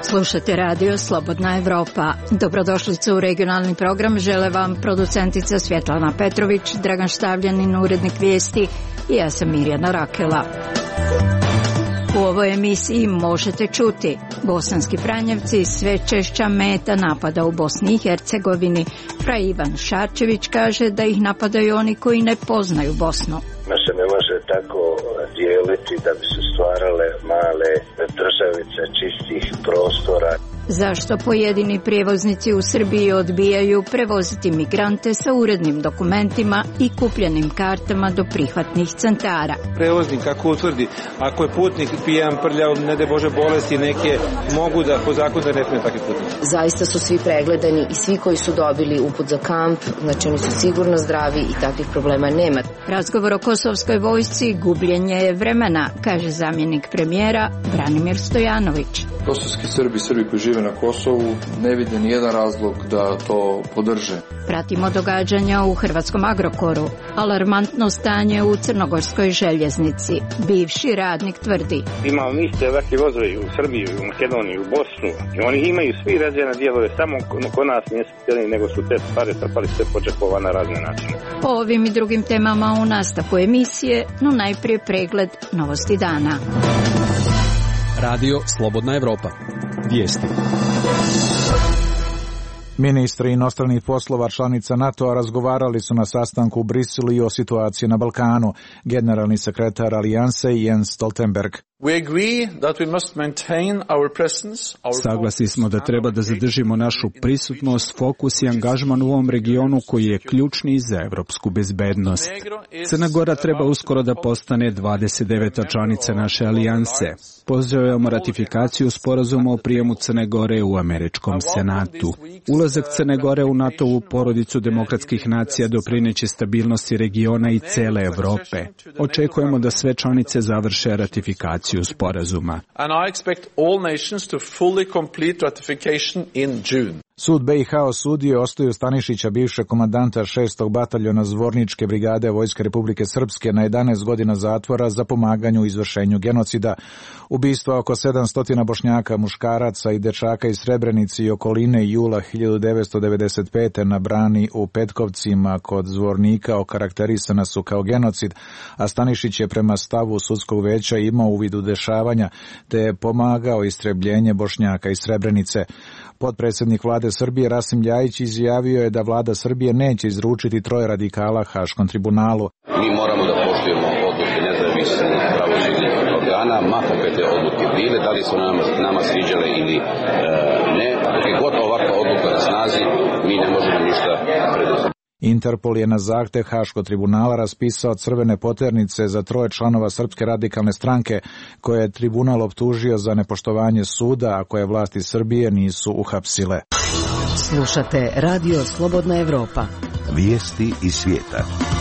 Slušate radio Slobodna Evropa. Dobrodošlicu u regionalni program žele vam producentica Svjetlana Petrović, Dragan Štavljanin, urednik vijesti i ja sam Mirjana Rakela. U ovoj emisiji možete čuti: bosanski Franjevci sve češća meta napada u Bosni i Hercegovini. Fra Ivan Šarčević kaže da ih napadaju oni koji ne poznaju Bosnu. Se ne može tako dijeliti da bi se stvarale male državice čistih prostora. Zašto pojedini prijevoznici u Srbiji odbijaju prevoziti migrante sa urednim dokumentima i kupljenim kartama do prihvatnih centara? Prevoznik ako utvrdi, ako je putnik pijan, prljav, ne daj Bože bolesti neke, mogu da po zakonu da ne smije takvi putnik. Zaista su svi pregledani i svi koji su dobili uput za kamp, znači oni su sigurno zdravi i takvih problema nema. Razgovor o kosovskoj vojsci gubljenje je vremena, kaže zamjenik premijera Branimir Stojanović. Kosovski Srbi koji žive na Kosovu ne vide nijedan razlog da to podrže. Pratimo događanja u hrvatskom Agrokoru. Alarmantno stanje u crnogorskoj željeznici. Bivši radnik tvrdi: imamo mi iste ovakve vozove u Srbiji, u Makedoniji, u Bosnu. I oni imaju svi razvijene dijelove, samo kod nas nisu htjeli, nego su te pare trpali sve po džepova na razne načine. O ovim i drugim temama u nastavku emisije, no najprije pregled novosti dana. Radio Slobodna Evropa. Vijesti. Ministri inostranih poslova članica NATO-a razgovarali su na sastanku u Briselu i o situaciji na Balkanu. Generalni sekretar Alijanse Jens Stoltenberg. Saglasni smo da treba da zadržimo našu prisutnost, fokus i angažman u ovom regionu koji je ključni za evropsku bezbednost. Crna Gora treba uskoro da postane 29. članica naše alijanse. Pozdravljamo ratifikaciju sporazuma o prijemu Crne Gore u američkom senatu. Ulazak Crne Gore u NATO-vu porodicu demokratskih nacija doprineće stabilnosti regiona i cele Evrope. Očekujemo da sve članice završe ratifikaciju sporazuma. Sud BiH osudio Ostoju Stanišića, bivšeg komandanta 6. bataljona Zvorničke brigade Vojske Republike Srpske, na 11 godina zatvora za pomaganje u izvršenju genocida. Ubistva oko 700 Bošnjaka, muškaraca i dečaka iz Srebrenice i okoline jula 1995. na brani u Petkovcima kod Zvornika okarakterisana su kao genocid, a Stanišić je prema stavu sudskog veća imao uvid u dešavanja te je pomagao istrebljenje Bošnjaka iz Srebrenice. Potpredsjednik vlade Srbije Rasim Ljajić izjavio je da vlada Srbije neće izručiti 3 radikala Haškom tribunalu. Mi moramo da poštujemo odluke nezavisnih pravosudnih organa, mahom kad te odluke bile, da li su nama sviđale ili ne. Dok je god ovakva odluka na snazi, mi ne možemo ništa preduzeti. Interpol je na zahtev Haškog tribunala raspisao crvene poternice za 3 članova Srpske radikalne stranke koje je tribunal optužio za nepoštovanje suda, a koje vlasti Srbije nisu uhapsile. Slušate Radio Slobodna Evropa. Vijesti iz svijeta.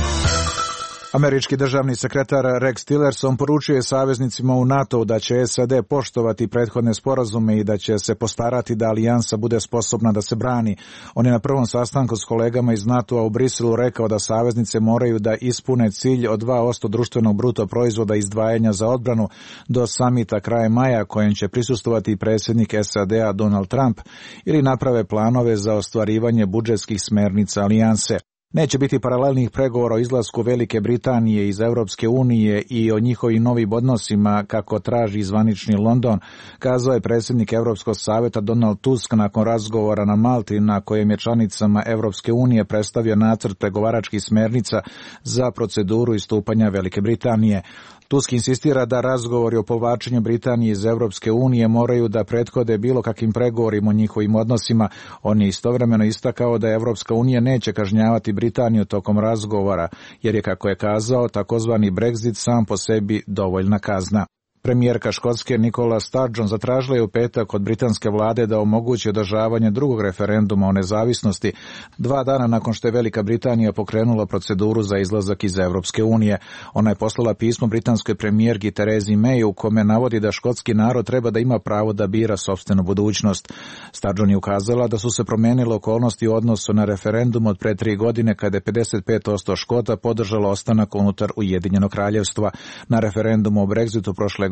Američki državni sekretar Rex Tillerson poručio je saveznicima u NATO da će SAD poštovati prethodne sporazume i da će se postarati da alijansa bude sposobna da se brani. On je na prvom sastanku s kolegama iz NATO-a u Briselu rekao da saveznice moraju da ispune cilj od 2% društvenog bruto proizvoda izdvajanja za odbranu do samita krajem maja, kojem će prisustvovati i predsjednik SAD-a Donald Trump, ili naprave planove za ostvarivanje budžetskih smernica alijanse. Neće biti paralelnih pregovora o izlasku Velike Britanije iz Europske unije i o njihovim novim odnosima kako traži zvanični London, kazao je predsjednik Europskog savjeta Donald Tusk nakon razgovora na Malti na kojem je članicama Europske unije predstavio nacrt pregovaračkih smernica za proceduru istupanja Velike Britanije. Tusk insistira da razgovori o povlačenju Britanije iz Europske unije moraju da prethode bilo kakvim pregovorima o njihovim odnosima. On je istovremeno istakao da Europska unija neće kažnjavati Britaniju tokom razgovora, jer je, kako je kazao, takozvani Brexit sam po sebi dovoljna kazna. Premijerka Škotske Nicola Sturgeon zatražila je u petak od britanske vlade da omogući održavanje drugog referenduma o nezavisnosti 2 dana nakon što je Velika Britanija pokrenula proceduru za izlazak iz Europske unije. Ona je poslala pismo britanskoj premijerki Terezi May u kome navodi da škotski narod treba da ima pravo da bira sopstvenu budućnost. Sturgeon je ukazala da su se promijenile okolnosti u odnosu na referendum od pre 3 godine kada je 55% Škota podržalo ostanak unutar Ujedinjenog kraljevstva. Na referendumu o Brexitu prošle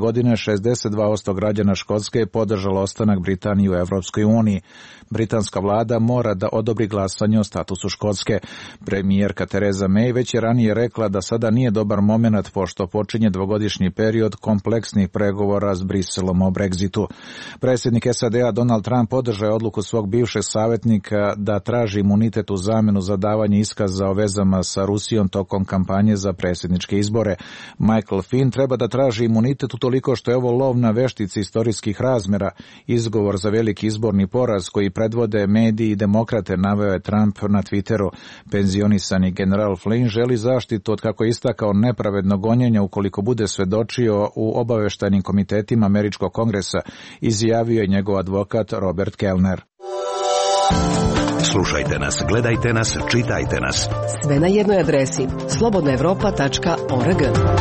godine 62% građana Škotske je podržalo ostanak Britanije u Evropskoj uniji. Britanska vlada mora da odobri glasanje o statusu Škotske. Premijerka Theresa May već je ranije rekla da sada nije dobar momenat pošto počinje dvogodišnji period kompleksnih pregovora s Briselom o Brexitu. Predsjednik SAD-a Donald Trump podržao je odluku svog bivšeg savjetnika da traži imunitet u zamenu za davanje iskaza o vezama sa Rusijom tokom kampanje za predsjedničke izbore. Michael Finn treba da traži imunitet utoliko što je ovo lov na veštice istorijskih razmera, izgovor za veliki izborni poraz koji predvode mediji i demokrate, naveo je Trump na Twitteru. Penzionisani general Flynn želi zaštitu od, kako je istakao, nepravednog gonjenja ukoliko bude svedočio u obaveštajnim komitetima Američkog kongresa, izjavio je njegov advokat Robert Kellner. Slušajte nas, gledajte nas, čitajte nas. Sve na jednoj adresi slobodnaevropa.org.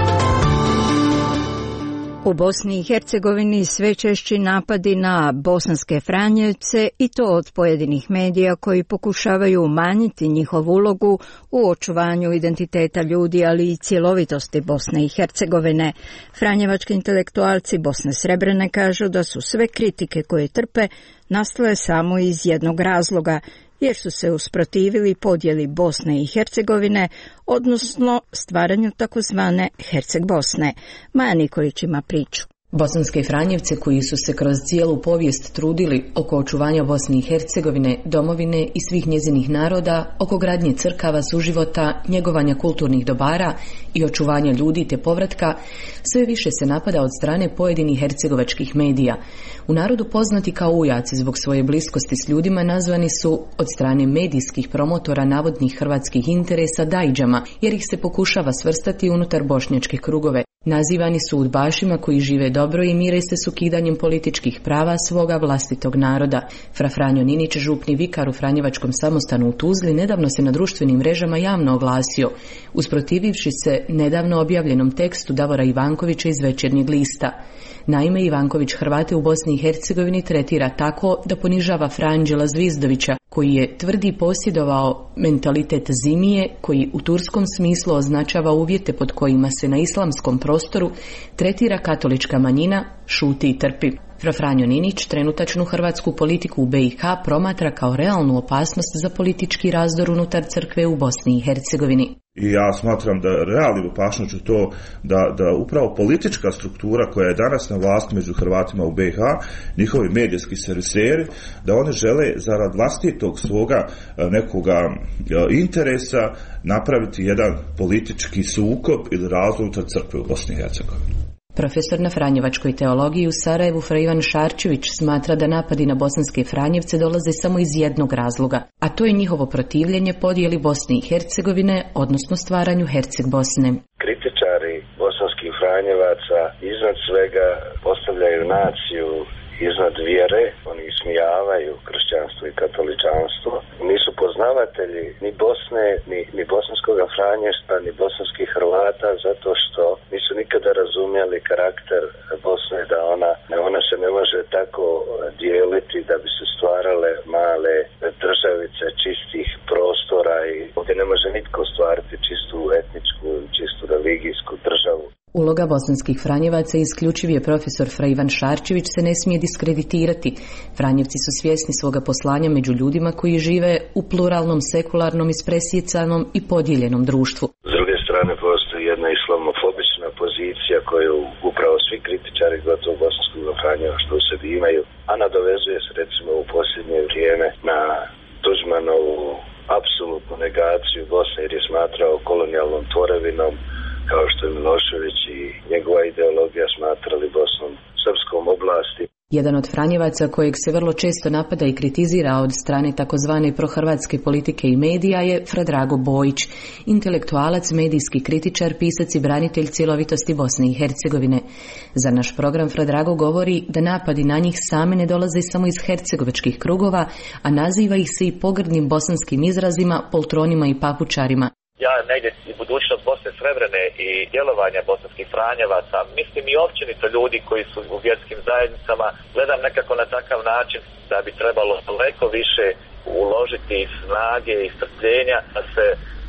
U Bosni i Hercegovini sve češći napadi na bosanske Franjevce i to od pojedinih medija koji pokušavaju umanjiti njihovu ulogu u očuvanju identiteta ljudi, ali i cjelovitosti Bosne i Hercegovine. Franjevački intelektualci Bosne Srebrene kažu da su sve kritike koje trpe nastale samo iz jednog razloga, jer su se usprotivili podjeli Bosne i Hercegovine, odnosno stvaranju takozvane Herceg Bosne. Maja Nikolić ima priču. Bosanske Franjevce koji su se kroz cijelu povijest trudili oko očuvanja Bosne i Hercegovine, domovine i svih njezinih naroda, oko gradnje crkava, suživota, njegovanja kulturnih dobara i očuvanja ljudi te povratka, sve više se napada od strane pojedinih hercegovačkih medija. U narodu poznati kao ujaci zbog svoje bliskosti s ljudima nazvani su od strane medijskih promotora navodnih hrvatskih interesa dajdžama, jer ih se pokušava svrstati unutar bošnjačke krugove. Nazivani su udbašima koji žive dobro i mire se s ukidanjem političkih prava svoga vlastitog naroda. Fra Franjo Ninić, župni vikar u Franjevačkom samostanu u Tuzli, nedavno se na društvenim mrežama javno oglasio, usprotivivši se nedavno objavljenom tekstu Davora Ivankovića iz Večernjeg lista. Naime, Ivanković Hrvate u Bosni i Hercegovini tretira tako da ponižava Franđela Zvizdovića, koji je tvrdi posjedovao mentalitet zimije, koji u turskom smislu označava uvjete pod kojima se na islamskom prostoru tretira katolička manjina, šuti i trpi. Fra Franjo Ninić trenutačnu hrvatsku politiku u BiH promatra kao realnu opasnost za politički razdor unutar crkve u Bosni i Hercegovini. I ja smatram da realnim opašnoću to da upravo politička struktura koja je danas na vlasti među Hrvatima u BiH, njihovi medijski serviseri, da oni žele zarad vlastitog svoga nekoga interesa napraviti jedan politički sukob ili razvoj unutar crkve u Bosni i Hercegovini. Profesor na Franjevačkoj teologiji u Sarajevu Fra Ivan Šarčević smatra da napadi na bosanske Franjevce dolaze samo iz jednog razloga, a to je njihovo protivljenje podjeli Bosne i Hercegovine, odnosno stvaranju Herceg Bosne. Kritičari bosanskih Franjevaca iznad svega postavljaju naciju iznad vjere, oni ismijavaju kršćanstvo i katoličanstvo. Nisu poznavatelji ni Bosne, ni bosanskog Franjevstva, ni bosanskih Hrvata, zato što nisu nikada razumjeli karakter Bosne, da ona se ne može tako dijeliti da bi se stvarale male državice čistih prostora i ovdje ne može nitko stvariti čistu etničku, čistu religijsku državu. Uloga bosanskih Franjevaca, isključiv je profesor Fra Ivan Šarčević, se ne smije diskreditirati. Franjevci su svjesni svoga poslanja među ljudima koji žive u pluralnom, sekularnom, ispresjecanom i podijeljenom društvu. S druge strane postoji jedna islamofobična pozicija koju upravo svi kritičari gotovo bosanskog Franjeva što u sebi imaju, a nadovezuje se recimo u posljednje vrijeme na Tuđmanovu apsolutnu negaciju Bosne jer je smatrao kolonijalnom tvorevinom, kao što je Milošević i njegova ideologija smatrali Bosnom srpskom oblasti. Jedan od Franjevaca kojeg se vrlo često napada i kritizira od strane takozvane prohrvatske politike i medija je Fra Drago Bojić, intelektualac, medijski kritičar, pisac i branitelj cjelovitosti Bosne i Hercegovine. Za naš program Fra Drago govori da napadi na njih same ne dolaze samo iz hercegovačkih krugova, a naziva ih se i pogrdnim bosanskim izrazima, poltronima i papučarima. Ja negdje i budućnost Bosne Srebrene i djelovanja bosanskih Franjevaca, mislim i općenito ljudi koji su u vjerskim zajednicama, gledam nekako na takav način da bi trebalo daleko više uložiti snage i strpljenja da se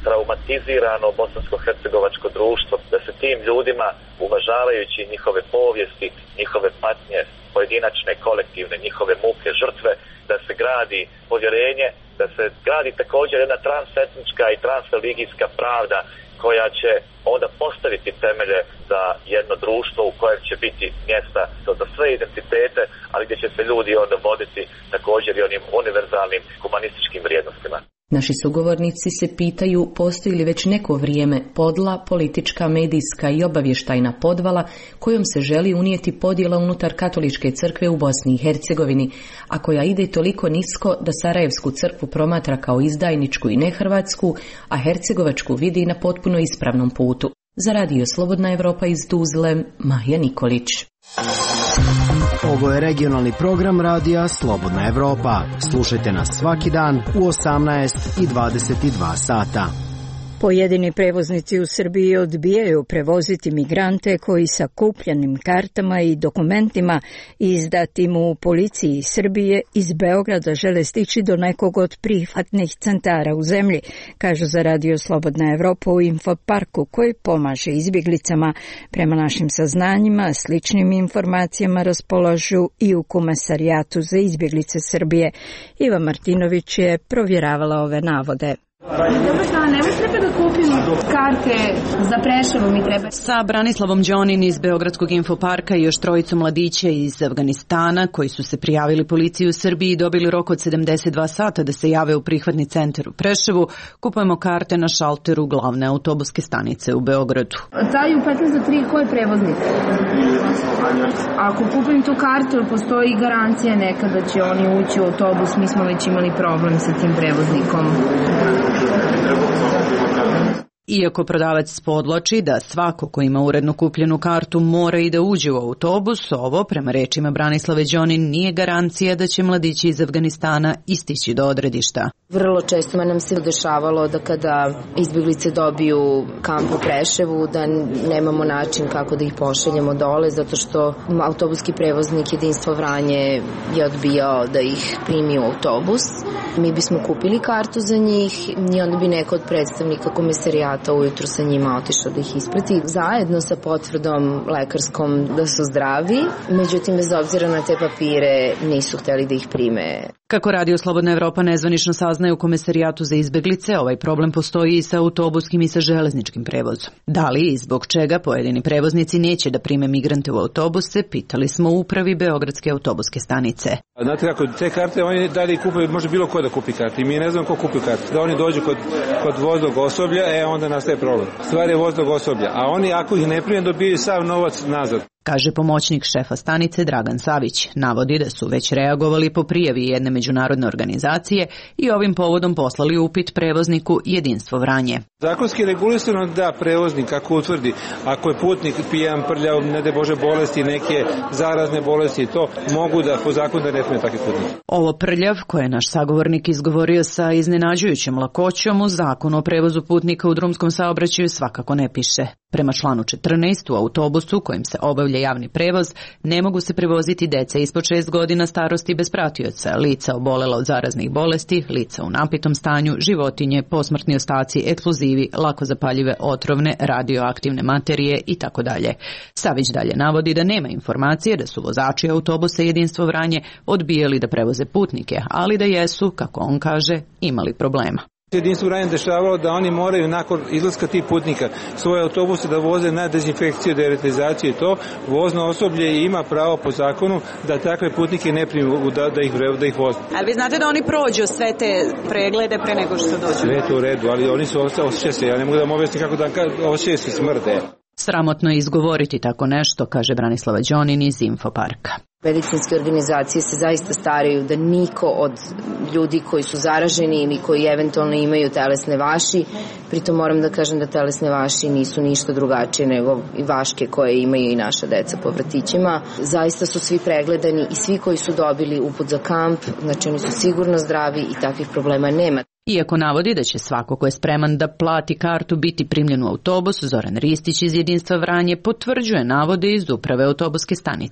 traumatizirano bosansko-hercegovačko društvo, da se tim ljudima, uvažavajući njihove povijesti, njihove patnje, pojedinačne, kolektivne, njihove muke, žrtve, da se gradi povjerenje, da se gradi također jedna transetnička i transreligijska pravda koja će onda postaviti temelje za jedno društvo u kojem će biti mjesta za sve identitete, ali gdje će se ljudi onda voditi također i onim univerzalnim humanističkim vrijednostima. Naši sugovornici se pitaju postoji li već neko vrijeme podla, politička, medijska i obavještajna podvala kojom se želi unijeti podjela unutar katoličke crkve u Bosni i Hercegovini, a koja ide toliko nisko da Sarajevsku crkvu promatra kao izdajničku i nehrvatsku, a hercegovačku vidi na potpuno ispravnom putu. Za Radio Slobodna Evropa iz Tuzle, Mahja Nikolić. Ovo je regionalni program radija Slobodna Evropa. Slušajte nas svaki dan u 18 i 22 sata. Pojedini prevoznici u Srbiji odbijaju prevoziti migrante koji sa kupljenim kartama i dokumentima izdatim u policiji Srbije iz Beograda žele stići do nekog od prihvatnih centara u zemlji, kažu za Radio Slobodna Evropa u Infoparku koji pomaže izbjeglicama. Prema našim saznanjima, sličnim informacijama raspolažu i u Komesarijatu za izbjeglice Srbije. Iva Martinović je provjeravala ove navode. Dobar dan, evo treba da kupim karte za Preševo, mi treba. Sa Branislavom Đonin iz Beogradskog Infoparka i još trojicu mladića iz Afganistana koji su se prijavili policiji u Srbiji i dobili rok od 72 sata da se jave u prihvatni centar u Preševu, kupujemo karte na šalteru glavne autobuske stanice u Beogradu. Daju 15 za 3, ko je prevoznik? Ako kupim tu kartu, postoji garancija neka da će oni ući u autobus, mi smo već imali problem sa tim prevoznikom. Iako prodavac podvlači da svako ko ima uredno kupljenu kartu mora i da uđe u autobus, ovo, prema rečima Branislave Đonin, nije garancija da će mladići iz Afganistana istići do odredišta. Vrlo često nam se dešavalo da kada izbjeglice dobiju kamp u Preševu, da nemamo način kako da ih pošaljemo dole, zato što autobuski prevoznik Jedinstvo Vranje je odbijao da ih primi u autobus. Mi bismo kupili kartu za njih i onda bi neko od predstavnika Komesarijata ujutru sa njima otišao da ih isplati zajedno sa potvrdom lekarskom da su zdravi, međutim bez obzira na te papire nisu hteli da ih prime. Kako Radio Slobodna Evropa nezvanično saznaje u Komesarijatu za izbeglice, ovaj problem postoji i sa autobuskim i sa železničkim prevozom. Da li i zbog čega pojedini prevoznici neće da prime migrante u autobuse, pitali smo u upravi Beogradske autobuske stanice. Znate kako, te karte oni dalje kupuju, može bilo ko da kupi karte i mi ne znamo ko kupi karte. Da oni dođu kod voznog osoblja, onda nastaje problem. Stvar je voznog osoblja, a oni ako ih ne prime dobiju sav novac nazad. Kaže pomoćnik šefa stanice Dragan Savić. Navodi da su već reagovali po prijavi jedne međunarodne organizacije i ovim povodom poslali upit prevozniku Jedinstvo Vranje. Zakonski regulisano da prevoznik ako utvrdi, ako je putnik pijan, prljav, ne daj Bože bolesti, neke zarazne bolesti, to mogu da po zakonu da ne prime takve putnike. Ovo prljav, koje je naš sagovornik izgovorio sa iznenađujućom lakoćom, u zakonu o prevozu putnika u drumskom saobraćaju svakako ne piše. Prema članu 14 u autobusu kojim se obavlja javni prevoz ne mogu se prevoziti deca ispod 6 godina starosti bez pratioca, lica obolela od zaraznih bolesti, lica u napitom stanju, životinje, posmrtni ostaci, eksplozivi, lako zapaljive otrovne, radioaktivne materije itd. Savić dalje navodi da nema informacije da su vozači autobusa Jedinstvo Vranje odbijali da prevoze putnike, ali da jesu, kako on kaže, imali problema. Jedinstvo Vranje dešavalo da oni moraju nakon izlaska tih putnika svoje autobuse da voze na dezinfekciju, deratizaciju i to. Vozno osoblje ima pravo po zakonu da takve putnike ne primi da ih voze. Ali vi znate da oni prođu sve te preglede pre nego što dođu? Sve je to u redu, ali oni su osjećaju se. Ja ne mogu da vam objasnim kako da osjećaju se smrde. Sramotno je izgovoriti tako nešto, kaže Branislava Đonin iz Infoparka. Medicinske organizacije se zaista staraju da niko od ljudi koji su zaraženi ili koji eventualno imaju telesne vaši, pritom moram da kažem da telesne vaši nisu ništa drugačije nego i vaške koje imaju i naša deca po vrtićima. Zaista su svi pregledani i svi koji su dobili uput za kamp, znači oni su sigurno zdravi i takvih problema nema. Iako navodi da će svako ko je spreman da plati kartu biti primljen u autobus, Zoran Ristić iz Jedinstva Vranje potvrđuje navode iz uprave autobuske stanice.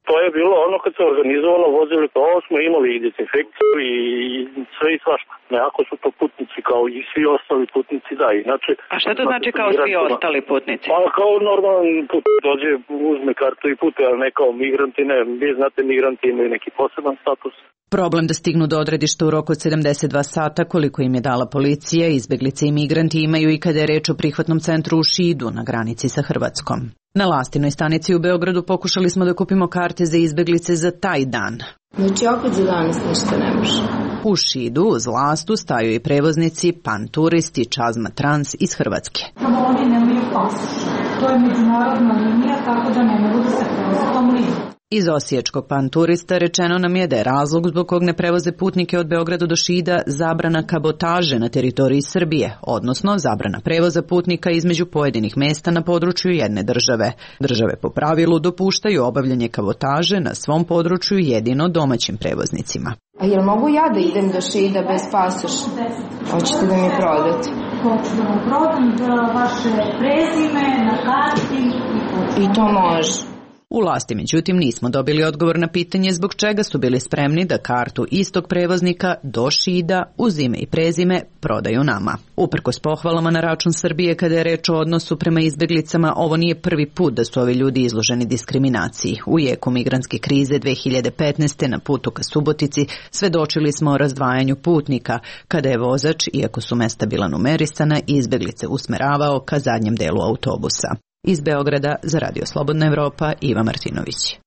To je bilo ono kad se organizovano vozili kao smo imali i dezinfekciju i sve i svašta. Nekako su to putnici kao i svi ostali putnici, da. Inače, a šta to znači kao svi ostali putnici? Pa kao normalan putnik dođe, uzme kartu i putuje, ali ne kao migranti, ne. Vi znate, migranti imaju neki poseban status. Problem da stignu do odredišta u roku od 72 sata, koliko im je dala policija, izbeglice i migranti imaju i kada je reč o prihvatnom centru u Šidu na granici sa Hrvatskom. Na Lastinoj stanici u Beogradu pokušali smo da kupimo karte za izbeglice za taj dan. Znači opet za danas ništa ne može. U Šidu uz Lastu staju i prevoznici Pan Turist i Čazma Trans iz Hrvatske. Oni nemaju pasoš. To je međunarodna linija, tako da ne mogu da se prevoze tom linijom. Iz osječkog Pan Turista rečeno nam je da je razlog zbog kog ne prevoze putnike od Beograda do Šida zabrana kabotaže na teritoriji Srbije, odnosno zabrana prevoza putnika između pojedinih mesta na području jedne države. Države po pravilu dopuštaju obavljanje kabotaže na svom području jedino domaćim prevoznicima. A jel mogu ja da idem do Šida bez pasoša? Hoćete da mi prodate? Hoću da vam prodam vaše prezime na karti i to može. U Lasti, međutim, nismo dobili odgovor na pitanje zbog čega su bili spremni da kartu istog prevoznika do Šida uz ime i prezime prodaju nama. Uprkos pohvalama na račun Srbije kada je reč o odnosu prema izbeglicama, ovo nije prvi put da su ovi ljudi izloženi diskriminaciji. U jeku migrantske krize 2015. na putu ka Subotici svedočili smo o razdvajanju putnika, kada je vozač, iako su mesta bila numerisana, izbeglice usmeravao ka zadnjem delu autobusa. Iz Beograda za Radio Slobodna Evropa, Iva Martinović.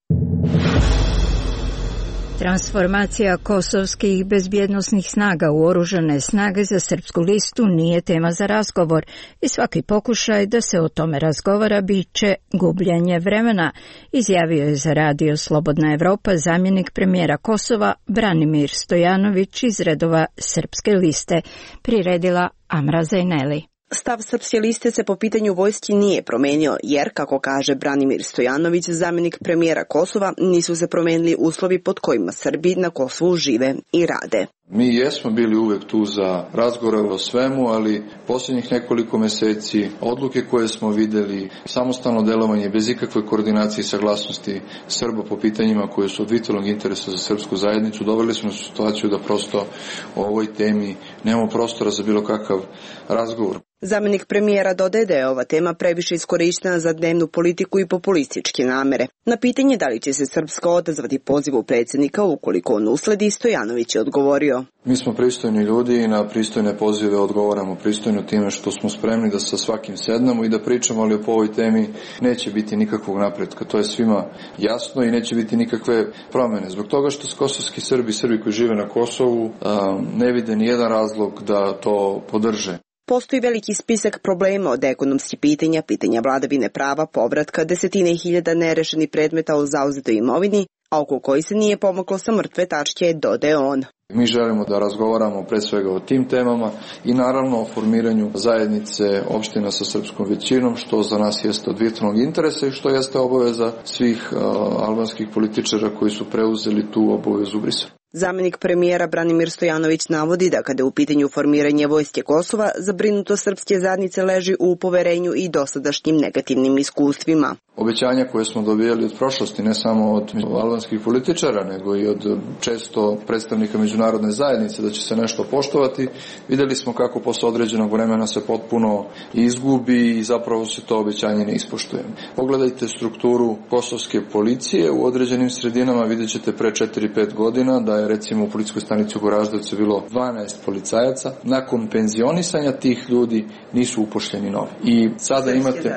Transformacija kosovskih bezbjednosnih snaga u oružane snage za srpsku listu nije tema za razgovor i svaki pokušaj da se o tome razgovara biće gubljenje vremena, izjavio je za Radio Slobodna Evropa zamjenik premijera Kosova Branimir Stojanović iz redova srpske liste, priredila Amra Zajneli. Stav Srpske liste se po pitanju vojski nije promenio, jer, kako kaže Branimir Stojanović, zamjenik premijera Kosova, nisu se promenili uslovi pod kojima Srbi na Kosovu žive i rade. Mi jesmo bili uvek tu za razgovore o svemu, ali posljednjih nekoliko meseci odluke koje smo videli, samostalno delovanje bez ikakve koordinacije i saglasnosti Srba po pitanjima koje su od vitalnog interesa za srpsku zajednicu, doveli smo u situaciju da prosto o ovoj temi nemamo prostora za bilo kakav razgovor. Zamjenik premijera dodaje da je ova tema previše iskorištena za dnevnu politiku i populističke namere. Na pitanje da li će se Srpska odazvati pozivu predsjednika ukoliko on usledi, Stojanović je odgovorio. Mi smo pristojni ljudi i na pristojne pozive odgovaramo pristojno time što smo spremni da sa svakim sednemo i da pričamo, ali po ovoj temi neće biti nikakvog napretka. To je svima jasno i neće biti nikakve promjene. Zbog toga što kosovski Srbi koji žive na Kosovu ne vide nijedan razlog da to podrže. Postoji veliki spisak problema od ekonomskih pitanja vladavine prava, povratka, desetine hiljada nerešenih predmeta o zauzetoj imovini, a oko koji se nije pomaklo sa mrtve tačke, dodaje on. Mi želimo da razgovaramo pre svega o tim temama i naravno o formiranju zajednice opština sa srpskom većinom, što za nas jeste od vitalnog interesa i što jeste obaveza svih albanskih političara koji su preuzeli tu obavezu u Briselu. Zamjenik premijera Branimir Stojanović navodi da kada je u pitanju formiranje vojske Kosova, zabrinutost srpske zajednice leži u poverenju i dosadašnjim negativnim iskustvima. Obećanja koje smo dobijali od prošlosti, ne samo od albanskih političara, nego i od često predstavnika međunarodne zajednice da će se nešto poštovati, vidjeli smo kako posle određenog vremena se potpuno izgubi i zapravo se to obećanje ne ispoštuje. Pogledajte strukturu kosovske policije u određenim sredinama, vidjet ćete pre 4-5 godina da je recimo u policijskoj stanici u Goraždevcu bilo 12 policajaca. Nakon penzionisanja tih ljudi nisu upošljeni novi. I sada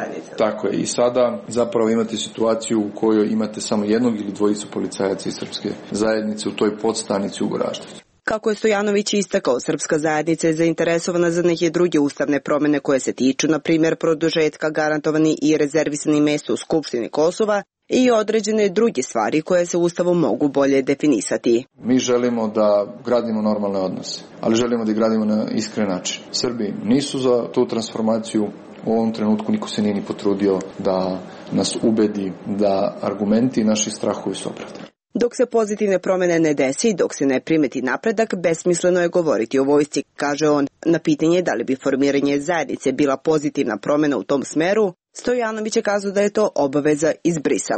zapravo imate situaciju u kojoj imate samo jednog ili dvojicu policajaca iz srpske zajednice u toj podstanici u Goraždevcu. Kako je Stojanović istakao, srpska zajednica je zainteresovana za neke druge ustavne promjene koje se tiču, na primjer, produžetka garantovani i rezervisani mjesto u Skupštini Kosova i određene druge stvari koje se Ustavom mogu bolje definisati. Mi želimo da gradimo normalne odnose, ali želimo da ih gradimo na iskren način. Srbi nisu za tu transformaciju. U ovom trenutku niko se nije ni potrudio da nas ubedi da argumenti i naši strahovi su opravdani. Dok se pozitivne promjene ne desi i dok se ne primeti napredak, besmisleno je govoriti o vojsci, kaže on. Na pitanje da li bi formiranje zajednice bila pozitivna promjena u tom smeru, Stojanović je kazao da je to obaveza iz Brisela.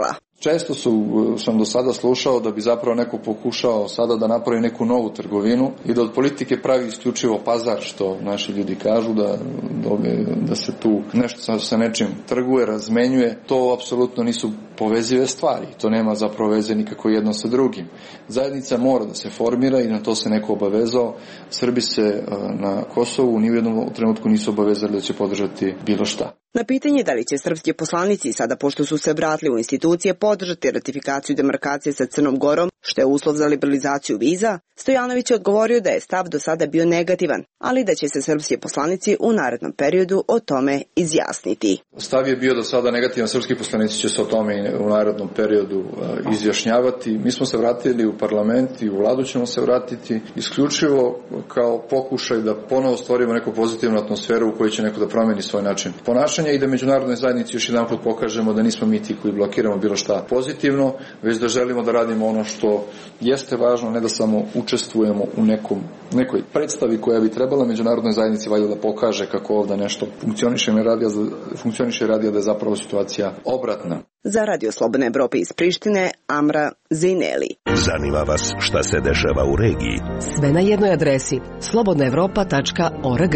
Često sam do sada slušao da bi zapravo neko pokušao sada da napravi neku novu trgovinu i da od politike pravi isključivo pazar, što naši ljudi kažu, da se tu nešto sa nečim trguje, razmenjuje. To apsolutno nisu povezive stvari. To nema zapravo veze nikako jedno sa drugim. Zajednica mora da se formira i na to se neko obavezao. Srbi se na Kosovu ni u jednom trenutku nisu obavezali da će podržati bilo šta. Na pitanje da li će srpski poslanici, sada pošto su se vratili u institucije, podržati ratifikaciju demarkacije sa Crnom Gorom, što je uslov za liberalizaciju viza, Stojanović je odgovorio da je stav do sada bio negativan, ali da će se srpski poslanici u narednom periodu o tome izjasniti. Stav je bio do sada negativan, srpski poslanici će se o tome u narednom periodu izjašnjavati. Mi smo se vratili u parlament i u vladu ćemo se vratiti isključivo kao pokušaj da ponovo stvorimo neku pozitivnu atmosferu u kojoj će neko da promeni svoj način ponašanja i da međunarodnoj zajednici još jedan put pokažemo da nismo mi ti koji blokiramo bilo šta pozitivno, već da želimo da radimo ono što jeste važno, ne da samo učestvujemo u nekoj predstavi koja bi trebala međunarodnoj zajednici valjda da pokaže kako ovdje nešto funkcioniše i radi, da je zapravo situacija obratna. Za Radio Slobodne Evrope iz Prištine, Amra Zejneli. Zanima vas šta se dešava u regiji? Sve na jednoj adresi slobodnaevropa.org.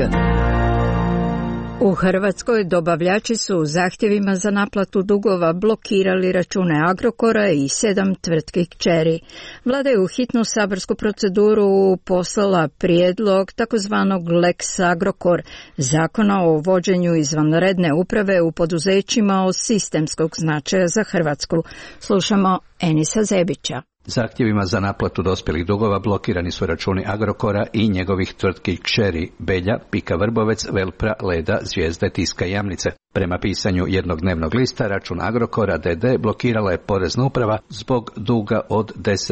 U Hrvatskoj dobavljači su zahtjevima za naplatu dugova blokirali račune Agrokora i 7 tvrtki kćeri. Vlada je u hitnu saborsku proceduru poslala prijedlog takozvanog Lex Agrokor, zakona o vođenju izvanredne uprave u poduzećima od sistemskog značaja za Hrvatsku. Slušamo Enisa Zebića. Zahtjevima za naplatu dospjelih dugova blokirani su računi Agrokora i njegovih tvrtki kćeri Belja, Pika Vrbovec, Velpra, Leda, Zvijezde, Tiska i Jamnice. Prema pisanju jednog dnevnog lista, račun Agrokora DD blokirala je Porezna uprava zbog duga od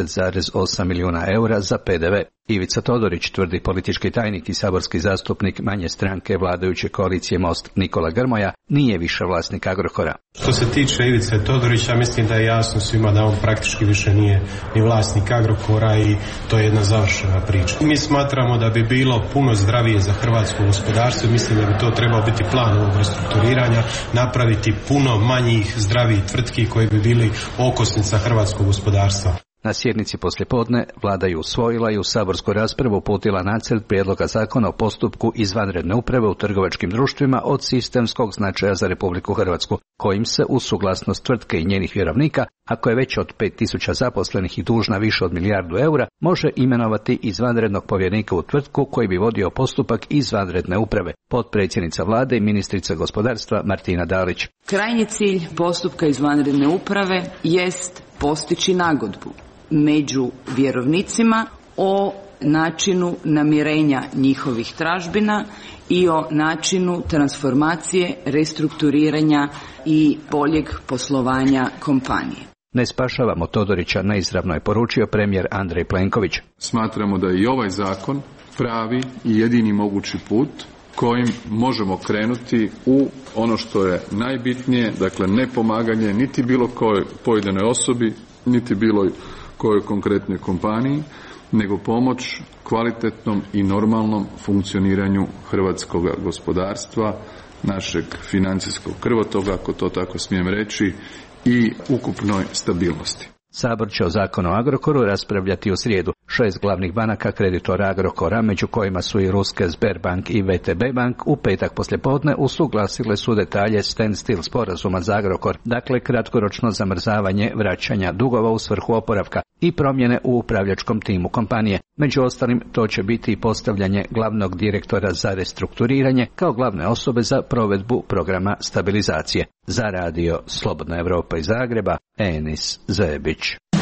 10,8 milijuna eura za PDV. Ivica Todorić, tvrdi politički tajnik i saborski zastupnik manje stranke vladajuće koalicije Most Nikola Grmoja, nije više vlasnik Agrokora. Što se tiče Ivice Todorića, mislim da je jasno svima da on praktički više nije ni vlasnik Agrokora i to je jedna završena priča. Mi smatramo da bi bilo puno zdravije za hrvatsko gospodarstvo, mislim da bi to trebao biti plan ovog restrukturiranja, napraviti puno manjih zdravih tvrtki koje bi bili okosnica hrvatskog gospodarstva. Na sjednici poslijepodne vlada je usvojila i u saborsku raspravu uputila nacrt prijedloga zakona o postupku izvanredne uprave u trgovačkim društvima od sistemskog značaja za Republiku Hrvatsku, kojim se uz suglasnost tvrtke i njenih vjerovnika, ako je već od 5000 zaposlenih i dužna više od milijardu eura, može imenovati izvanrednog povjerenika u tvrtku koji bi vodio postupak izvanredne uprave, potpredsjednica vlade i ministrica gospodarstva Martina Dalić. Krajnji cilj postupka izvanredne uprave jest postići nagodbu među vjerovnicima o načinu namirenja njihovih tražbina i o načinu transformacije, restrukturiranja i boljeg poslovanja kompanije. Ne spašavamo Todorića, neizravno je poručio premijer Andrej Plenković. Smatramo da je i ovaj zakon pravi i jedini mogući put kojim možemo krenuti u ono što je najbitnije, dakle ne pomaganje niti bilo kojoj pojedinoj osobi, niti bilo kojoj konkretnoj kompaniji, nego pomoć kvalitetnom i normalnom funkcioniranju hrvatskog gospodarstva, našeg financijskog krvotoga, ako to tako smijem reći, i ukupnoj stabilnosti. Sabor će o zakonu o Agrokoru raspravljati u srijedu. 6 glavnih banaka kreditora Agrokora, među kojima su i ruske Sberbank i VTB bank, u petak poslijepodne usuglasile su detalje standstill sporazuma za Agrokor, dakle kratkoročno zamrzavanje vraćanja dugova u svrhu oporavka i promjene u upravljačkom timu kompanije. Među ostalim, to će biti i postavljanje glavnog direktora za restrukturiranje kao glavne osobe za provedbu programa stabilizacije. Za radio Slobodna Evropa iz Zagreba, Enis Zebić.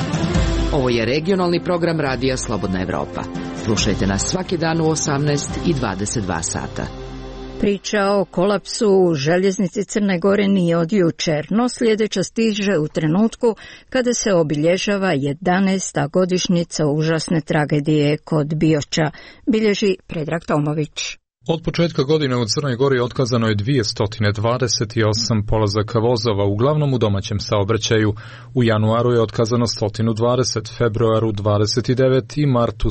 Ovo je regionalni program radija Slobodna Evropa. Slušajte nas svaki dan u 18 i 22 sata. Priča o kolapsu u željeznici Crne Gore nije od jučer, no sljedeća stiže u trenutku kada se obilježava 11. godišnjica užasne tragedije kod Bioča, bilježi Predrag Tomović. Od početka godine u Crnoj Gori otkazano je 228 polazaka vozova, uglavnom u domaćem saobraćaju. U januaru je otkazano 120, februaru 29 i martu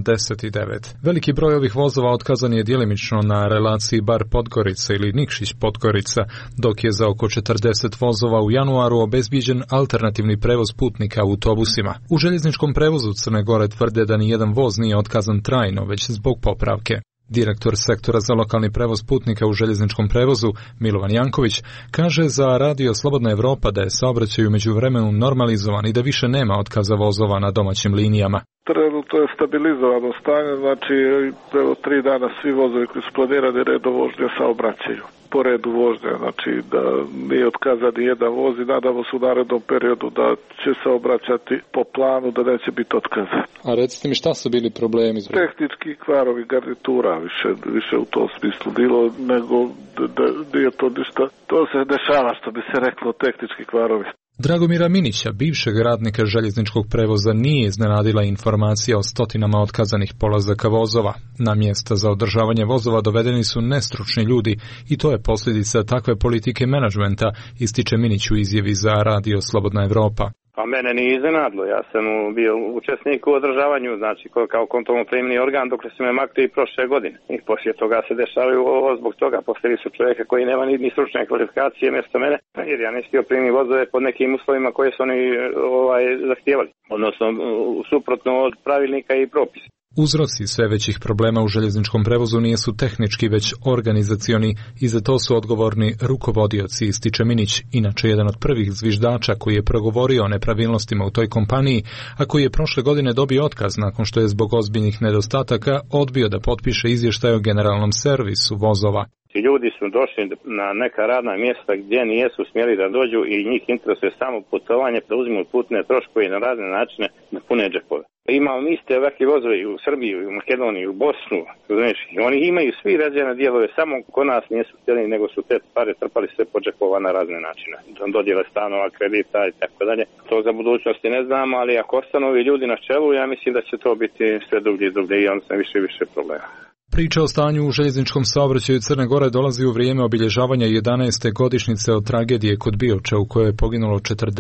79. Veliki broj ovih vozova otkazan je djelimično na relaciji Bar-Podgorica ili Nikšić-Podgorica, dok je za oko 40 vozova u januaru obezbiđen alternativni prevoz putnika autobusima. U željezničkom prevozu Crne Gore tvrde da nijedan voz nije otkazan trajno, već zbog popravke. Direktor sektora za lokalni prevoz putnika u željezničkom prevozu, Milovan Janković, kaže za Radio Slobodna Evropa da je saobraćaj u međuvremenu normalizovan i da više nema otkaza vozova na domaćim linijama. Trenutno je stabilizovano stanje, znači evo 3 dana svi vozovi koji su planirani redu vožnje saobraćaju. Po redu vožnje, znači da nije otkazan ni jedan voz i nadamo se u narednom periodu da će se obraćati po planu, da neće biti otkazan. A recite mi, šta su bili problemi? Tehnički kvarovi garnitura, više u tom smislu bilo nego da nije to ništa. To se dešava, što bi se reklo, tehnički kvarovi. Dragomira Minića, bivšeg radnika željezničkog prevoza, nije iznenadila informacija o stotinama otkazanih polazaka vozova. Na mjesta za održavanje vozova dovedeni su nestručni ljudi i to je posljedica takve politike menadžmenta, ističe Minić u izjavi za Radio Slobodna Evropa. Pa mene nije iznenadilo, ja sam bio učesnik u održavanju, znači kao kontrolno-primni organ dok su me makli prošle godine. I poslije toga se dešavaju zbog toga, postavili su čovjeka koji nema ni stručne kvalifikacije mjesto mene, jer ja ne htio primiti vozove pod nekim uslovima koje su oni zahtijevali, odnosno suprotno od pravilnika i propisa. Uzroci sve većih problema u željezničkom prevozu nisu tehnički, već organizacioni i za to su odgovorni rukovodioci, ističe Minić, inače jedan od prvih zviždača koji je progovorio o nepravilnostima u toj kompaniji, a koji je prošle godine dobio otkaz nakon što je zbog ozbiljnih nedostataka odbio da potpiše izvještaj o generalnom servisu vozova. Ljudi su došli na neka radna mjesta gdje nijesu smjeli da dođu i njih interesuje samo putovanje, da uzmu putne troškove i na razne načine da pune džepove. Imamo iste ovakve vozove i u Srbiji, i u Makedoniji, i u Bosnu, znači, oni imaju svi rađene dijelove, samo kod nas nijesu htjeli, nego su te pare trpali sve po džepova na razne načine. Dodjele stanova, kredita i tako dalje. To za budućnosti ne znamo, ali ako ostanu ovi ljudi na čelu, ja mislim da će to biti sve dublje i dublje i onda se više problema. Priča o stanju u željezničkom saobraćaju Crne Gore dolazi u vrijeme obilježavanja 11. godišnjice od tragedije kod Bioča u kojoj je poginulo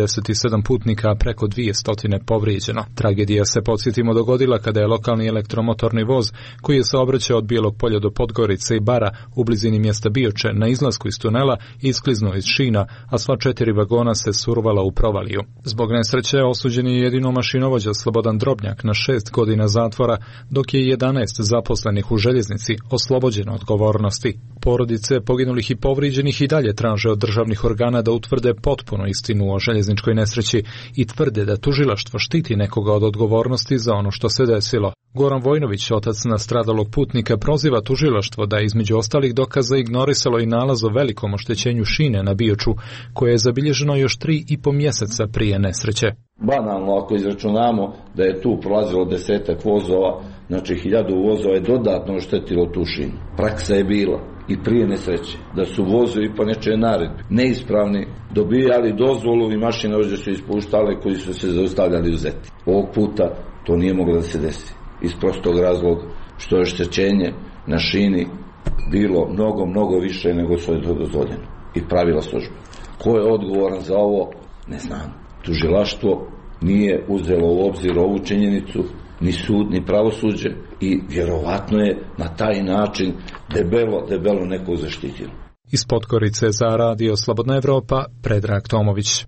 47 putnika, a preko 200 povrijeđeno. Tragedija se, podsjetimo, dogodila kada je lokalni elektromotorni voz koji je saobraćao od Bijelog polja do Podgorice i Bara u blizini mjesta Bioče na izlasku iz tunela iskliznuo iz šina, a sva 4 vagona se survala u provaliju. Zbog nesreće osuđen je jedino mašinovođa Slobodan Drobnjak na 6 godina zatvora, dok je 11 zaposlenih u željeznici oslobođeno odgovornosti. Porodice poginulih i povrijeđenih i dalje traže od državnih organa da utvrde potpuno istinu o željezničkoj nesreći i tvrde da tužilaštvo štiti nekoga od odgovornosti za ono što se desilo. Goran Vojnović, otac nastradalog putnika, proziva tužilaštvo da je između ostalih dokaza ignorisalo i nalaz o velikom oštećenju šine na Bioču, koje je zabilježeno još 3,5 mjeseca prije nesreće. Banalno, ako izračunamo da je tu prolazilo 10 vozova, znači 1000 vozova je dodatno oštetilo tu šinu. Praksa je bila i prije nesreće da su vozovi po nečije naredbi neispravni dobijali dozvolu i mašinovođe su ispuštale koji su se zaustavljali u zeti. Ovog puta to nije moglo da se desi. Iz prostog razloga što je oštećenje na šini bilo mnogo više nego što je to dozvoljeno i pravila službe. Ko je odgovoran za ovo? Ne znam. Tužilaštvo nije uzelo u obzir ovu činjenicu, ni sud, ni pravosuđe i vjerovatno je na taj način debelo nekog zaštitilo. Iz Podgorice za Radio Slobodna Evropa, Predrag Tomović.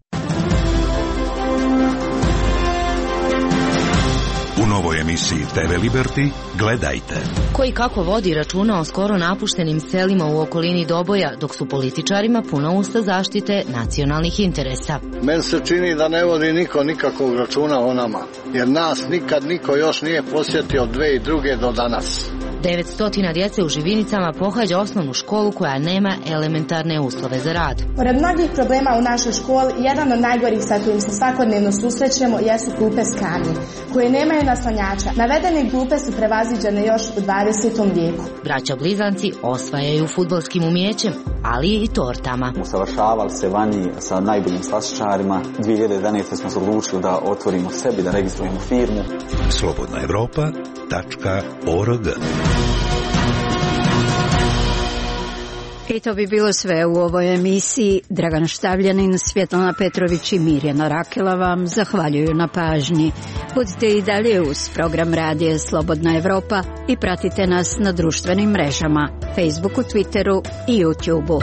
U novoj emisiji TV Liberty gledajte. Koji kako vodi računa o skoro napuštenim selima u okolini Doboja, dok su političarima puna usta zaštite nacionalnih interesa. Meni se čini da ne vodi niko nikakvog računa o nama, jer nas nikad niko još nije posjetio od 2002. do danas. 900 djece u Živinicama pohađa osnovnu školu koja nema elementarne uslove za rad. Pored mnogih problema u našoj školi, jedan od najgorih sa kojim se svakodnevno susrećemo jesu klupe s kamnjem, koje nemaju naslanjača. Navedene klupe su prevaziđene još u 20. vijeku. Braća blizanci osvajaju fudbalskim umijećem, ali i tortama. Usavršavali se vani sa najboljim slastičarima. 2011. smo se odlučili da otvorimo sebi, da registrujemo firmu. Slobodnaevropa.org I to bi bilo sve u ovoj emisiji. Dragan Štavljanin, Svjetlana Petrović i Mirjana Rakela vam zahvaljuju na pažnji. Budite i dalje uz program Radija Slobodna Evropa i pratite nas na društvenim mrežama, Facebooku, Twitteru i YouTubeu.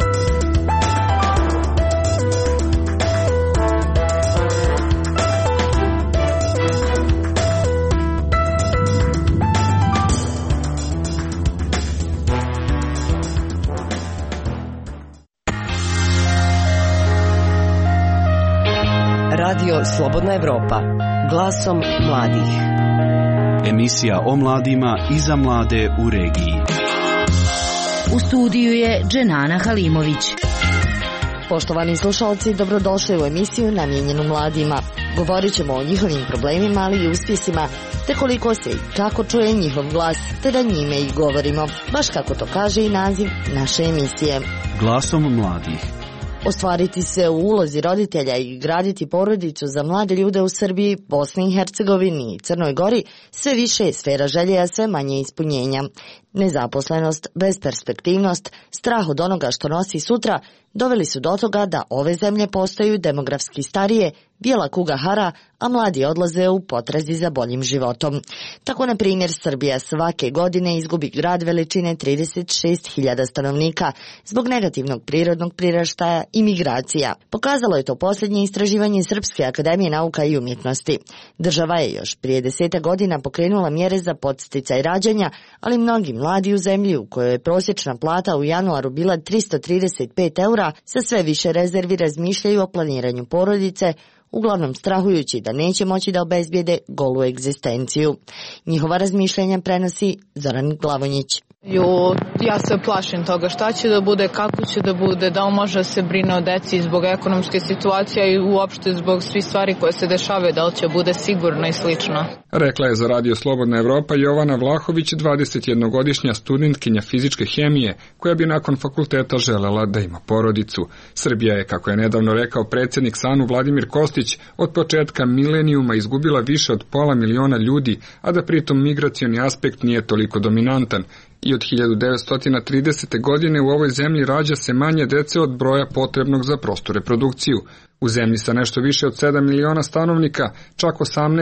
Radio Slobodna Evropa, glasom mladih. Emisija o mladima i za mlade u regiji. U studiju je Dženana Halimović. Poštovani slušalci, dobrodošli u emisiju namijenjenu mladima. Govorit ćemo o njihovim problemima, ali i uspjesima, te koliko se i kako čuje njihov glas, te da njime i govorimo, baš kako to kaže i naziv naše emisije. Glasom mladih. Ostvariti se u ulozi roditelja i graditi porodicu za mlade ljude u Srbiji, Bosni i Hercegovini i Crnoj Gori sve više je sfera želje, a sve manje ispunjenja. Nezaposlenost, besperspektivnost, strah od onoga što nosi sutra doveli su do toga da ove zemlje postaju demografski starije, bijela kuga hara, a mladi odlaze u potrazi za boljim životom. Tako, na primjer, Srbija svake godine izgubi grad veličine 36.000 stanovnika zbog negativnog prirodnog priraštaja i migracija. Pokazalo je to posljednje istraživanje Srpske akademije nauka i umjetnosti. Država je još prije 10 godina pokrenula mjere za podsticaj rađanja, ali mnogi mladi u zemlji u kojoj je prosječna plata u januaru bila 335 eura, sa sve više rezervi razmišljaju o planiranju porodice, uglavnom strahujući da neće moći da obezbijede golu egzistenciju. Njihova razmišljanja prenosi Zoran Glavonjić. Ja se plašim toga šta će da bude, kako će da bude, da li može se brine o deci zbog ekonomske situacije i uopšte zbog svih stvari koje se dešavaju, da li će bude sigurno i slično. Rekla je za Radio Slobodna Evropa Jovana Vlahović, 21-godišnja studentkinja fizičke hemije, koja bi nakon fakulteta želela da ima porodicu. Srbija je, kako je nedavno rekao predsjednik SANU Vladimir Kostić, od početka milenijuma izgubila više od 500.000 ljudi, a da pritom migracioni aspekt nije toliko dominantan. I od 1930. godine u ovoj zemlji rađa se manje dece od broja potrebnog za prostu reprodukciju. U zemlji sa nešto više od 7 miliona stanovnika, čak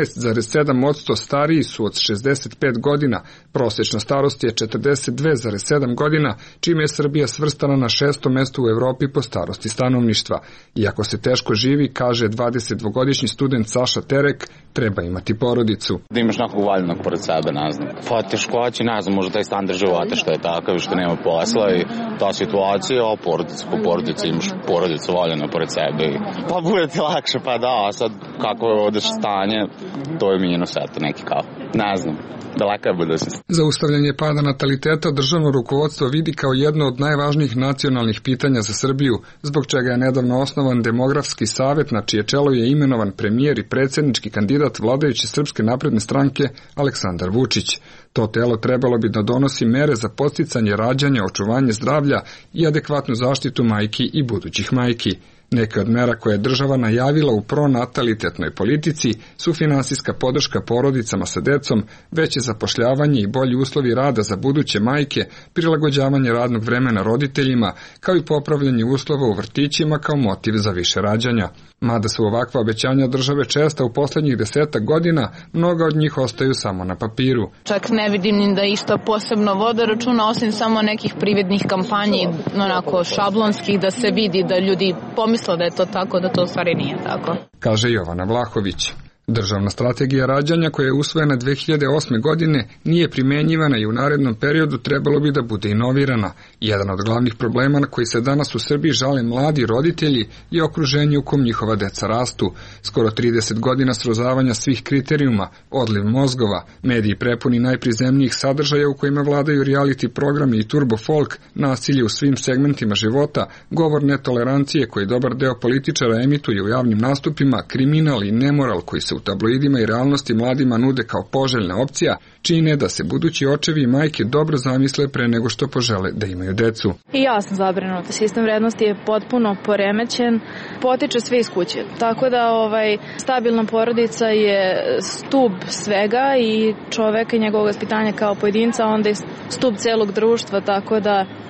18,7% stariji su od 65 godina, prosječna starost je 42,7 godina, čime je Srbija svrstana na 6. mesto u Evropi po starosti stanovništva. Iako se teško živi, kaže 22-godišnji student Saša Terek, treba imati porodicu. Da imaš nekog valjenog pored sebe, ne znam. Pa teškoći, ne znam, možda taj standard života što je takav, što nema posla i ta situacija, a porodica po porodici, imaš porodicu valjeno pored sebe i pa bude ti lakše, pa da, a sad kako je ovdje stanje, to je minus, eto, neki kao, ne znam, daleka je budućnost. Zaustavljanje pada nataliteta državno rukovodstvo vidi kao jedno od najvažnijih nacionalnih pitanja za Srbiju, zbog čega je nedavno osnovan demografski savjet, na čije čelo je imenovan premijer i predsjednički kandidat vladajuće Srpske napredne stranke Aleksandar Vučić. To telo trebalo bi da donosi mere za podsticanje rađanja, očuvanje zdravlja i adekvatnu zaštitu majki i budućih majki. Neke od mera koje je država najavila u pronatalitetnoj politici su finansijska podrška porodicama sa decom, veće zapošljavanje i bolji uslovi rada za buduće majke, prilagođavanje radnog vremena roditeljima, kao i popravljanje uslova u vrtićima kao motiv za više rađanja. Mada su ovakva obećanja države česta u posljednjih 10 godina, mnoga od njih ostaju samo na papiru. Čak ne vidim ni da išta posebno vode računa, osim samo nekih prividnih kampanji, onako šablonskih, da se vidi da ljudi pomisle da je to tako, da to u stvari nije tako. Kaže Jovana Vlahović. Državna strategija rađanja koja je usvojena 2008. godine nije primenjivana i u narednom periodu trebalo bi da bude inovirana. Jedan od glavnih problema na koji se danas u Srbiji žale mladi roditelji je okruženje u kom njihova deca rastu. Skoro 30 godina srozavanja svih kriterijuma, odliv mozgova, mediji prepuni najprizemnijih sadržaja u kojima vladaju reality programi i turbo folk, nasilje u svim segmentima života, govor netolerancije koji dobar deo političara emituje u javnim nastupima, kriminal i nemoral koji se u tabloidima i realnosti mladima nude kao poželjna opcija, čine da se budući očevi i majke dobro zamisle pre nego što požele da imaju decu. I ja sam zabrinuta. Sistem vrednosti je potpuno poremećen, potiče sve iz kuće. Tako da stabilna porodica je stub svega i čoveka i njegovog vaspitanja kao pojedinca, onda je stub celog društva, tako da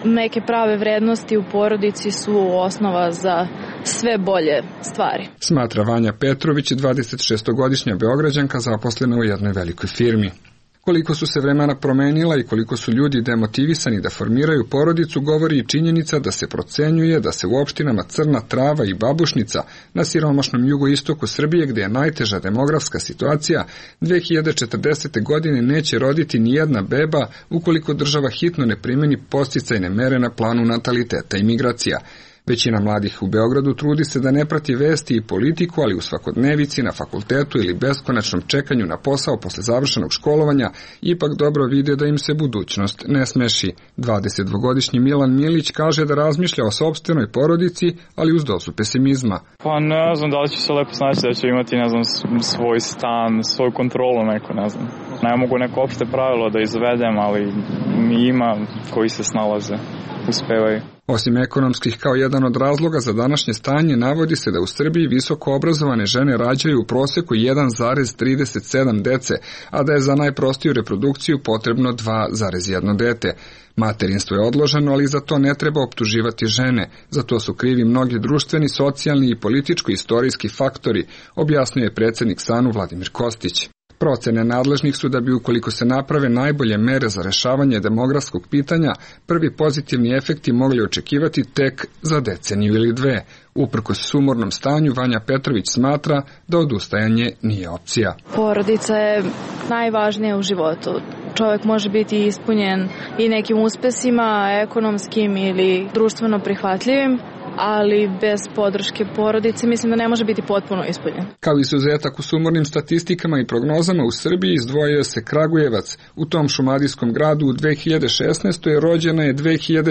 neke prave vrednosti u porodici su osnova za sve bolje stvari. Smatra Vanja Petrović, 26-godišnja Beograđanka zaposlena u jednoj velikoj firmi. Koliko su se vremena promenila i koliko su ljudi demotivisani da formiraju porodicu, govori i činjenica da se procenjuje da se u opštinama Crna Trava i Babušnica na siromašnom jugoistoku Srbije, gde je najteža demografska situacija, 2040. godine neće roditi ni jedna beba ukoliko država hitno ne primeni podsticajne mere na planu nataliteta i migracija. Većina mladih u Beogradu trudi se da ne prati vesti i politiku, ali u svakodnevici, na fakultetu ili beskonačnom čekanju na posao posle završenog školovanja ipak dobro vide da im se budućnost ne smeši. 22-godišnji Milan Milić kaže da razmišlja o sopstvenoj porodici, ali uz dozu pesimizma. Pa ne znam da li će se lepo snaći, da će imati, ne znam, svoj stan, svoju kontrolu neku, ne znam. Ne mogu neko opšte pravilo da izvedem, ali ima koji se snalaze, uspevaju. Osim ekonomskih kao jedan od razloga za današnje stanje, navodi se da u Srbiji visoko obrazovane žene rađaju u proseku 1,37 dece, a da je za najprostiju reprodukciju potrebno 2,1 dete. Materinstvo je odloženo, ali za to ne treba optuživati žene. Za to su krivi mnogi društveni, socijalni i političko-istorijski faktori, objasnjuje predsjednik SANU Vladimir Kostić. Procene nadležnih su da bi, ukoliko se naprave najbolje mere za rešavanje demografskog pitanja, prvi pozitivni efekti mogli očekivati tek za deceniju ili dve. Uprkos sumornom stanju, Vanja Petrović smatra da odustajanje nije opcija. Porodica je najvažnija u životu. Čovjek može biti ispunjen i nekim uspesima, ekonomskim ili društveno prihvatljivim, ali bez podrške porodice mislim da ne može biti potpuno ispunjen. Kao izuzetak u sumornim statistikama i prognozama u Srbiji izdvojio se Kragujevac. U tom šumadijskom gradu u 2016. rođena je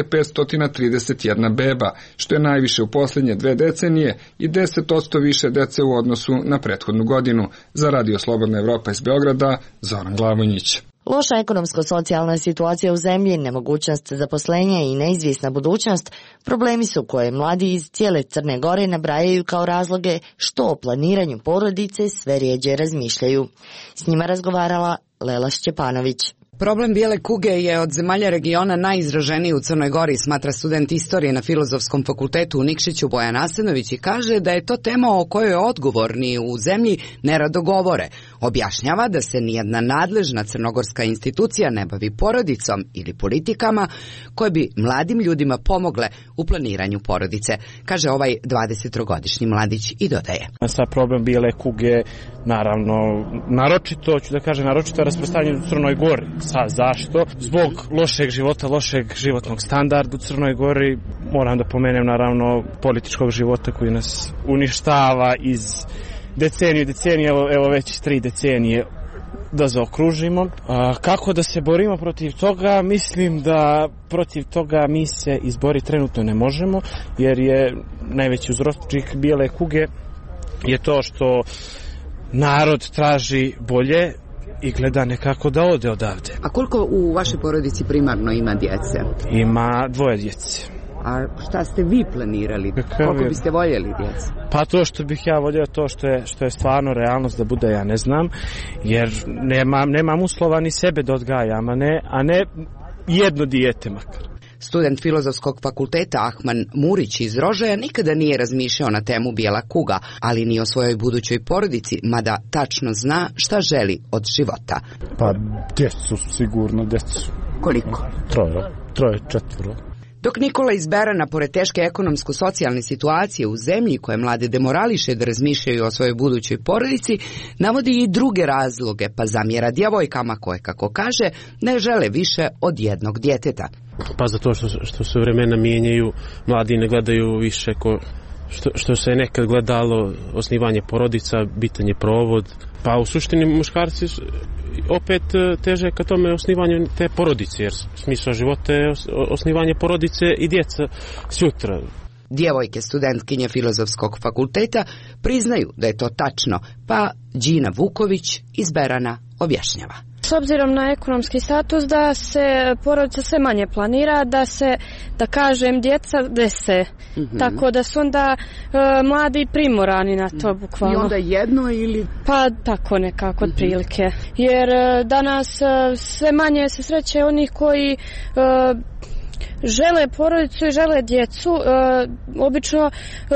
2531 beba, što je najviše u posljednje 2 decenije i 10% više dece u odnosu na prethodnu godinu. Za Radio Slobodna Evropa iz Beograda, Zoran Glavonjić. Loša ekonomsko-socijalna situacija u zemlji, nemogućnost zaposlenja i neizvjesna budućnost problemi su koje mladi iz cijele Crne Gore nabrajaju kao razloge što o planiranju porodice sve rjeđe razmišljaju. S njima razgovarala Lela Šćepanović. Problem bijele kuge je od zemalja regiona najizraženiji u Crnoj Gori, smatra student istorije na Filozofskom fakultetu u Nikšiću Bojan Asenović i kaže da je to tema o kojoj odgovorni u zemlji nerado govore. Objašnjava da se nijedna nadležna crnogorska institucija ne bavi porodicom ili politikama koje bi mladim ljudima pomogle u planiranju porodice, kaže ovaj 23-godišnji mladić i dodaje. Sa problem bijele kuge, naravno, naročito rasprostranjeno u Crnoj Gori. Zašto? Zbog lošeg života, lošeg životnog standarda u Crnoj Gori, moram da pomenem naravno političkog života koji nas uništava iz decenije, evo već 3 decenije da zaokružimo. Kako da se borimo protiv toga? Mislim da protiv toga mi se izbori trenutno ne možemo, jer je najveći uzročnik bijele kuge je to što narod traži bolje i gleda nekako da ode odavde. A koliko u vašoj porodici primarno ima djece? Ima 2 djece. A šta ste vi planirali? Koliko biste voljeli djece? Pa to što bih ja voljela, to što je stvarno realnost da bude, ja ne znam, jer nemam uslova ni sebe da odgajam, a ne jedno dijete makar. Student Filozofskog fakulteta Ahman Murić iz Rožaja nikada nije razmišljao na temu bijela kuga, ali ni o svojoj budućoj porodici, mada tačno zna šta želi od života. Pa djecu, sigurno djecu. Koliko? 3, 4. Dok Nikola iz Berana, pored teške ekonomsko-socijalne situacije u zemlji koje mlade demorališe da razmišljaju o svojoj budućoj porodici, navodi i druge razloge, pa zamjera djevojkama koje, kako kaže, ne žele više od jednog djeteta. Pa zato što se vremena mijenjaju, mladi ne gledaju više što se nekad gledalo, osnivanje porodica, bitanje provod. Pa u suštini muškarci opet teže ka tome osnivanju te porodice, jer smisao života je osnivanje porodice i djeca sutra. Djevojke studentkinje Filozofskog fakulteta priznaju da je to tačno, pa Đina Vuković iz Berana objašnjava. S obzirom na ekonomski status da se porodica sve manje planira, da kažem djeca dese. Tako da su onda mladi primorani na to bukvalno. I onda jedno ili? Pa tako nekako otprilike. Jer danas sve manje se sreće onih koji žele porodicu i žele djecu, obično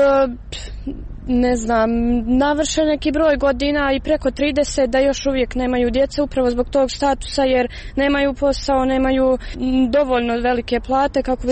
ne znam, navrše neki broj godina i preko 30 da još uvijek nemaju djece upravo zbog tog statusa jer nemaju posao, nemaju dovoljno velike plate kako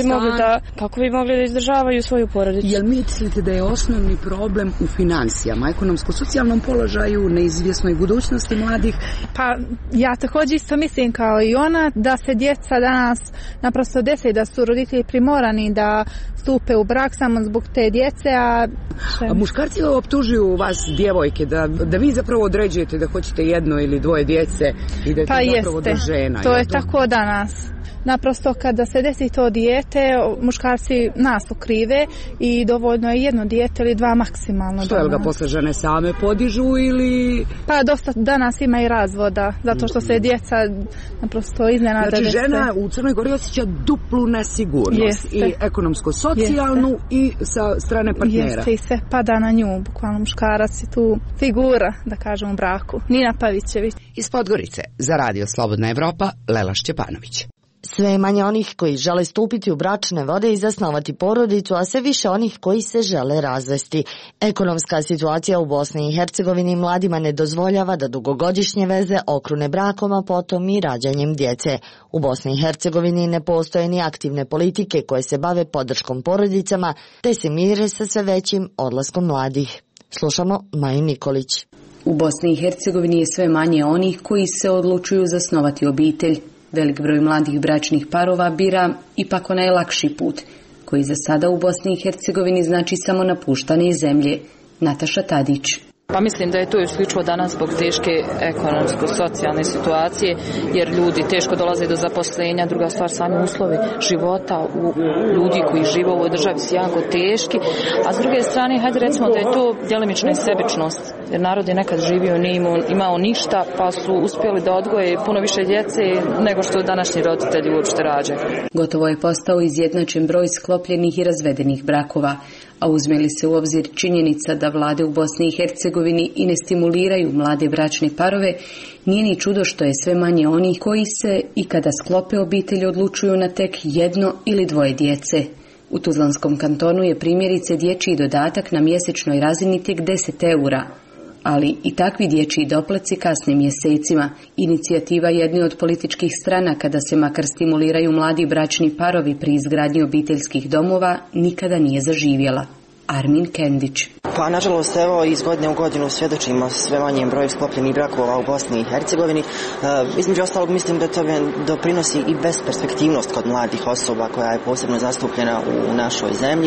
bi mogli da izdržavaju svoju porodicu. Jel mislite da je osnovni problem u financijama, ekonomsko-socijalnom položaju, neizvjesnoj budućnosti mladih? Pa ja također isto mislim kao i ona da se djeca danas naprosto desi da su roditelji primorani da stupe u brak samo zbog te djece, a muškarci optužuju vas, djevojke, da vi zapravo određujete da hoćete jedno ili dvoje djece i da je to zapravo do žena. To je tako danas. Naprosto kada se desi to dijete, muškarci nas okrive i dovoljno je jedno dijete ili dva maksimalno. Što je ga posle žene same podižu ili... Pa dosta danas ima i razvoda, zato što se djeca naprosto iznenada. Znači žena u Crnoj Gori osjeća duplu nesigurnost i ekonomsko-socijalnu i sa strane partnera. Jeste i sve pada na nju, bukvalno muškarac je tu figura, da kažem, u braku. Nina Pavićević. Iz Podgorice za Radio Slobodna Evropa, Lela Šćepanović. Sve je manje onih koji žele stupiti u bračne vode i zasnovati porodicu, a sve više onih koji se žele razvesti. Ekonomska situacija u Bosni i Hercegovini mladima ne dozvoljava da dugogodišnje veze okrune brakom, a potom i rađanjem djece. U Bosni i Hercegovini ne postoje ni aktivne politike koje se bave podrškom porodicama, te se mire sa sve većim odlaskom mladih. Slušamo Maju Nikolić. U Bosni i Hercegovini je sve manje onih koji se odlučuju zasnovati obitelj. Velik broj mladih bračnih parova bira ipak onaj lakši put, koji za sada u Bosni i Hercegovini znači samo napuštanje iz zemlje. Nataša Tadić. Pa mislim da je to isključivo danas zbog teške ekonomsko-socijalne situacije, jer ljudi teško dolaze do zaposlenja, druga stvar sami uslovi života u ljudi koji žive u ovoj državi su jako teški, a s druge strane, hajde recimo da je to djelimična i sebičnost, jer narod je nekad živio, nije imao ništa, pa su uspjeli da odgoje puno više djece nego što današnji roditelji uopšte rađaju. Gotovo je postao izjednačen broj sklopljenih i razvedenih brakova, a uzme li se u obzir činjenica da vlade u Bosni i Hercegovini i ne stimuliraju mlade bračne parove, nije ni čudo što je sve manje onih koji se i kada sklope obitelj odlučuju na tek jedno ili dvoje djece. U Tuzlanskom kantonu je primjerice dječji dodatak na mjesečnoj razini tek 10 eura, ali i takvi dječji doplaci kasne mjesecima. Inicijativa jedne od političkih stranaka da se makar stimuliraju mladi bračni parovi pri izgradnji obiteljskih domova nikada nije zaživjela. Armin Kendić. Pa nažalost evo iz godine u godinu svjedočimo sve manjem broju sklopljenih brakova u Bosni i Hercegovini. Između ostalog mislim da to doprinosi i besperspektivnost kod mladih osoba koja je posebno zastupljena u našoj zemlji.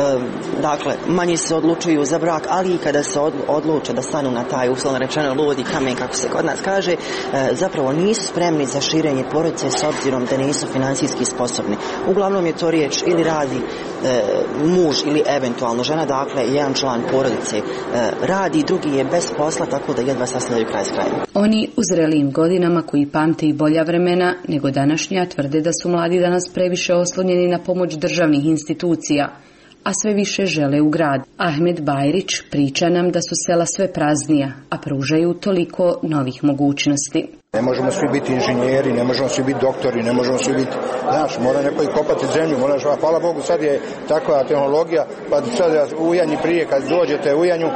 Dakle, manje se odlučuju za brak, ali i kada se odluče da stanu na taj uslovno rečeno ludi kamen, kako se kod nas kaže, zapravo nisu spremni za širenje porodice s obzirom da nisu financijski sposobni. Uglavnom je to riječ ili radi muž ili eventualno žena, dakle jedan član porodice radi, drugi je bez posla, tako da jedva sastavljaju kraj s krajem. Oni u zrelijim godinama koji pamte i bolja vremena nego današnja tvrde da su mladi danas previše oslonjeni na pomoć državnih institucija, a sve više žele u grad. Ahmed Bajrić priča nam da su sela sve praznija, a pružaju toliko novih mogućnosti. Ne možemo svi biti inženjeri, ne možemo svi biti doktori, ne možemo svi biti, mora neko i kopati zemlju, hvala Bogu, sad je takva tehnologija, pa sad u Ujanji prije, kad dođete u Ujanju,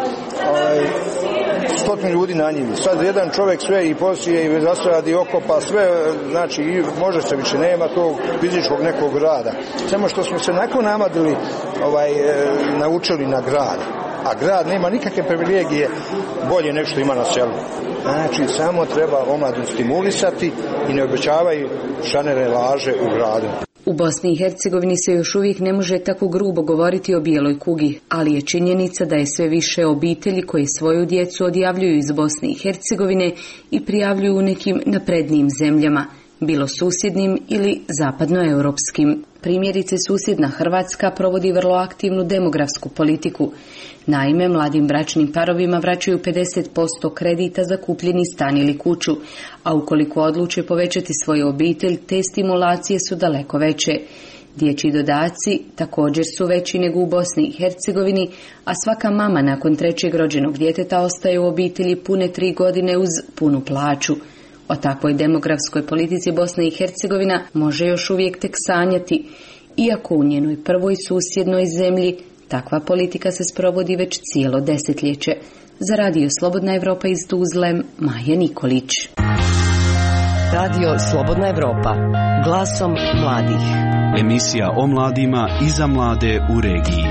100 ljudi na njivi. Sad jedan čovjek sve i posije i zasadi okopa, sve, znači može se više, nema tog fizičkog nekog rada. Samo što smo se nakon namadili, naučili na grad. A grad nema nikakve privilegije bolje nego što ima na selu. Znači, samo treba omladinu stimulisati i ne obećavaju šanere laže u gradu. U Bosni i Hercegovini se još uvijek ne može tako grubo govoriti o bijeloj kugi, ali je činjenica da je sve više obitelji koji svoju djecu odjavljuju iz Bosne i Hercegovine i prijavljuju u nekim naprednijim zemljama, bilo susjednim ili zapadnoeuropskim. Primjerice, susjedna Hrvatska provodi vrlo aktivnu demografsku politiku. Naime, mladim bračnim parovima vraćaju 50% kredita za kupljeni stan ili kuću, a ukoliko odluče povećati svoju obitelj, te stimulacije su daleko veće. Dječji dodaci također su veći nego u Bosni i Hercegovini, a svaka mama nakon 3. rođenog djeteta ostaje u obitelji pune 3 godine uz punu plaću. O takvoj demografskoj politici Bosna i Hercegovina može još uvijek tek sanjati, Iako u njenoj prvoj susjednoj zemlji takva politika se sprovodi već cijelo desetljeće. Za Radio Slobodna Evropa iz Tuzle, Maja Nikolić. Radio Slobodna Evropa, glasom mladih. Emisija o mladima i za mlade u regiji.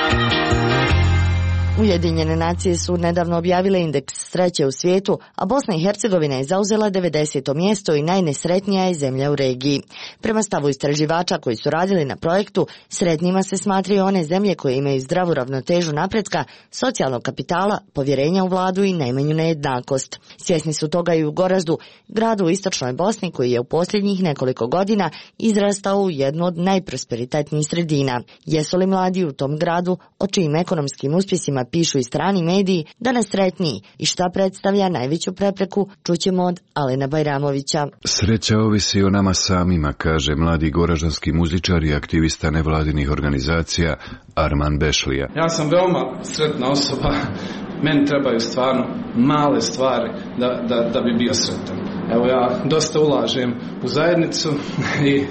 Ujedinjene nacije su nedavno objavile indeks sreće u svijetu, a Bosna i Hercegovina je zauzela 90. mjesto i najnesretnija je zemlja u regiji. Prema stavu istraživača koji su radili na projektu, sretnjima se smatraju one zemlje koje imaju zdravu ravnotežu napretka, socijalnog kapitala, povjerenja u vladu i najmanju nejednakost. Svjesni su toga i u Goraždu, gradu u istočnoj Bosni koji je u posljednjih nekoliko godina izrastao u jednu od najprosperitetnijih sredina. Jesu li mladi u tom gradu, o čijim ekonomskim uspjesima pišu i strani mediji, danas sretniji i šta predstavlja najveću prepreku, čućemo od Alena Bajramovića. Sreća ovisi o nama samima, kaže mladi goraždanski muzičar i aktivista nevladinih organizacija Arman Bešlija. Ja sam veoma sretna osoba, meni trebaju stvarno male stvari da bi bio sretan. Evo ja dosta ulažem u zajednicu i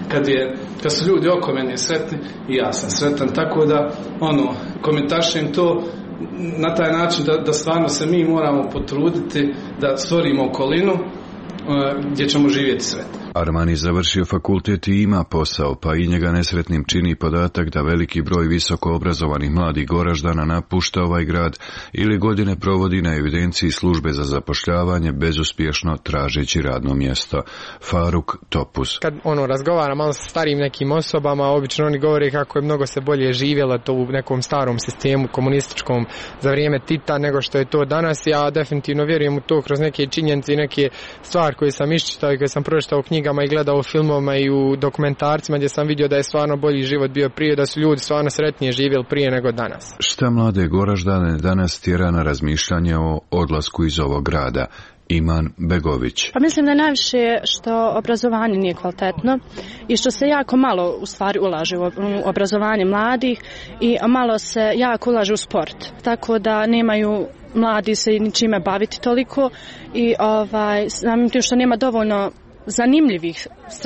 kad su ljudi oko mene sretni i ja sam sretan, tako da komentašem to na taj način da stvarno se mi moramo potruditi da stvorimo okolinu gdje ćemo živjeti sretni. Arman je završio fakultet i ima posao, pa i njega nesretnim čini podatak da veliki broj visoko obrazovanih mladih Goraždana napušta ovaj grad ili godine provodi na evidenciji službe za zapošljavanje bezuspješno tražeći radno mjesto. Faruk Topuz. Kad razgovara malo sa starijim nekim osobama, obično oni govore kako je mnogo se bolje živjelo to u nekom starom sistemu komunističkom za vrijeme Tita nego što je to danas. Ja definitivno vjerujem u to kroz neke činjenice i neke stvari koje sam iščitao i koje sam pročitao u knjigama i gledao u filmovima i u dokumentarcima gdje sam vidio da je stvarno bolji život bio prije, da su ljudi stvarno sretnije živjeli prije nego danas. Šta mlade Goraždane danas tjera na razmišljanje o odlasku iz ovog grada? Iman Begović. Pa mislim da najviše što obrazovanje nije kvalitetno i što se jako malo u stvari ulaže u obrazovanje mladih i malo se jako ulaže u sport. Tako da nemaju mladi se ničime baviti toliko i samim tim što nema dovoljno zanimljivih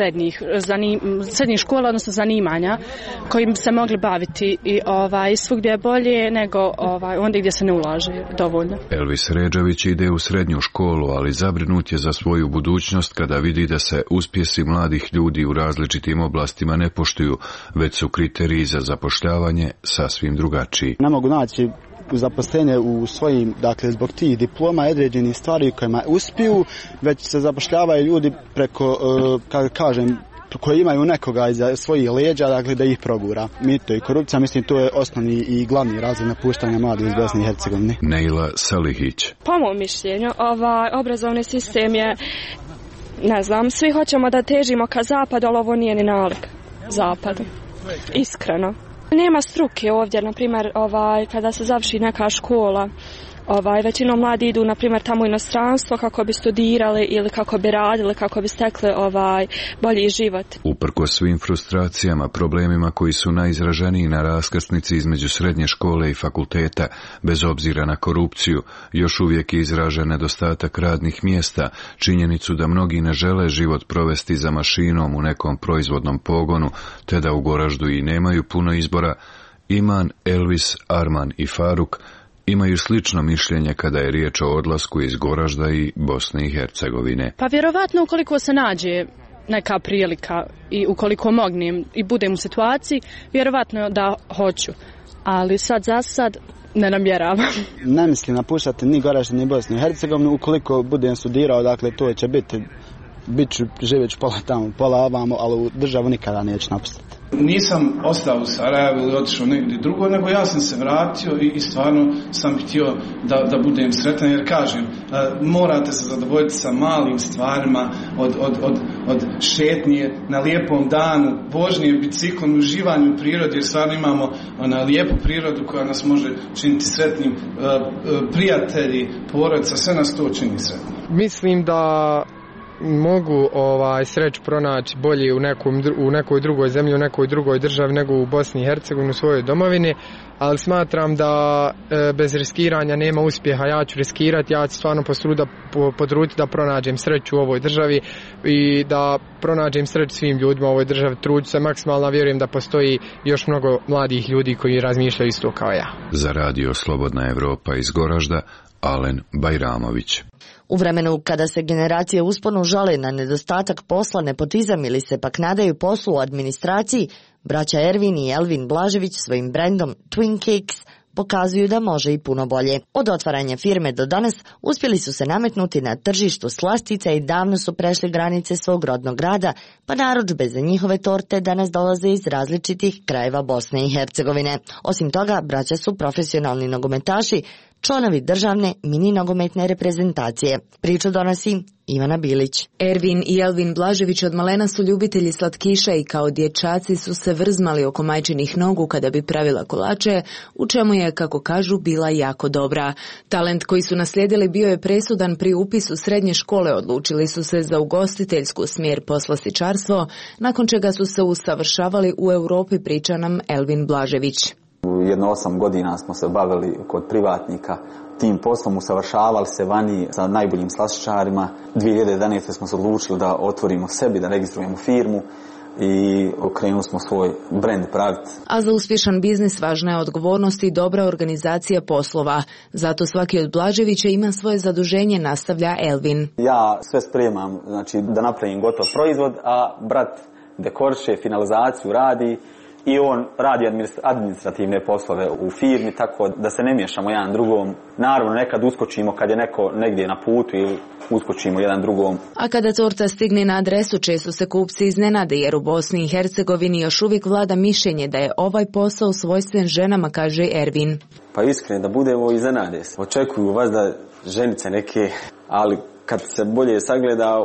srednjih škola, odnosno zanimanja kojim se mogli baviti i svugdje je bolje nego onda gdje se ne ulaže dovoljno. Elvis Ređević ide u srednju školu, ali zabrinut je za svoju budućnost kada vidi da se uspjesi mladih ljudi u različitim oblastima ne poštuju, već su kriteriji za zapošljavanje sasvim drugačiji. Ne mogu naći zaposlenje u svojim, zbog tih diploma i određenih stvari kojima uspiju, već se zapošljavaju ljudi preko, koji imaju nekoga iza svojih leđa, da ih progura. Mito i korupcija, mislim, to je osnovni i glavni razlog napuštanja mladih iz Bosne i Hercegovine. Neila Salihić. Po mom mišljenju, obrazovni sistem je, svi hoćemo da težimo ka zapadu, ali ovo nije ni nalik zapadu. Iskreno. Nema struke ovdje, na primjer, kada se završi neka škola, većinom mladi idu, na primjer, tamo u inostranstvo kako bi studirali ili kako bi radili, kako bi stekli bolji život. Uprkos svim frustracijama, problemima koji su najizraženiji na raskrsnici između srednje škole i fakulteta, bez obzira na korupciju, još uvijek je izražen nedostatak radnih mjesta, činjenicu da mnogi ne žele život provesti za mašinom u nekom proizvodnom pogonu, te da u Goraždu i nemaju puno izbora. Iman, Elvis, Arman i Faruk imaju slično mišljenje kada je riječ o odlasku iz Goražda i Bosne i Hercegovine. Pa vjerovatno ukoliko se nađe neka prilika i ukoliko mognem i budem u situaciji, vjerovatno da hoću. Ali za sad ne namjeravam. Ne mislim napuštati ni Goražd ni Bosnu i Hercegovinu. Ukoliko budem studirao, to će bit ću živjeti pola tamo, pola ovamo, ali u državu nikada neću napustiti. Nisam ostao u Sarajevu ili otišao negdje drugo, nego ja sam se vratio i stvarno sam htio da budem sretan, jer kažem, morate se zadovoljiti sa malim stvarima, od šetnje na lijepom danu, vožnje biciklom, uživanju u prirodi, jer stvarno imamo lijepu prirodu koja nas može činiti sretnim, prijatelji, porodica, sve nas to čini sretnim. Mislim da mogu sreću pronaći bolje u nekoj drugoj zemlji, u nekoj drugoj državi nego u Bosni i Hercegovini, u svojoj domovini, ali smatram da bez riskiranja nema uspjeha. Ja ću riskirati, ja ću stvarno potruditi da pronađem sreću u ovoj državi i da pronađem sreću svim ljudima u ovoj državi. Trudit se maksimalno, vjerujem da postoji još mnogo mladih ljudi koji razmišljaju isto kao ja. Za radio Slobodna Evropa iz Goražda, Alen Bajramović. U vremenu kada se generacije usponu žale na nedostatak posla, nepotizam ili se pak nadaju poslu u administraciji, braća Ervin i Elvin Blažević svojim brendom Twin Cakes pokazuju da može i puno bolje. Od otvaranja firme do danas uspjeli su se nametnuti na tržištu slastica i davno su prešli granice svog rodnog grada, pa narudžbe za njihove torte danas dolaze iz različitih krajeva Bosne i Hercegovine. Osim toga, braća su profesionalni nogometaši, članovi državne mini nogometne reprezentacije. Priču donosi Ivana Bilić. Ervin i Elvin Blažević od malena su ljubitelji slatkiša i kao dječaci su se vrzmali oko majčinih nogu kada bi pravila kolače, u čemu je, kako kažu, bila jako dobra. Talent koji su naslijedili bio je presudan pri upisu srednje škole, odlučili su se za ugostiteljsku smjer poslastičarstvo, nakon čega su se usavršavali u Europi, priča nam Elvin Blažević. Jedno 8 godina smo se bavili kod privatnika tim poslom, usavršavali se vani sa najboljim slastičarima. 2011. smo se odlučili da otvorimo sebi, da registrujemo firmu i okrenuli smo svoj brend praviti. A za uspješan biznis važna je odgovornost i dobra organizacija poslova. Zato svaki od Blaževića ima svoje zaduženje, nastavlja Elvin. Ja sve spremam, znači da napravim gotov proizvod, a brat dekorše, finalizaciju radi i on radi administrativne poslove u firmi, tako da se ne miješamo jedan drugom. Naravno, nekad uskočimo kad je neko negdje na putu ili uskočimo jedan drugom. A kada torta stigne na adresu, često se kupci iznenade, jer u Bosni i Hercegovini još uvijek vlada mišljenje da je ovaj posao svojstven ženama, kaže Ervin. Pa iskreno da budemo, iznenade se. Očekuju vas da ženice neke, ali kad se bolje sagleda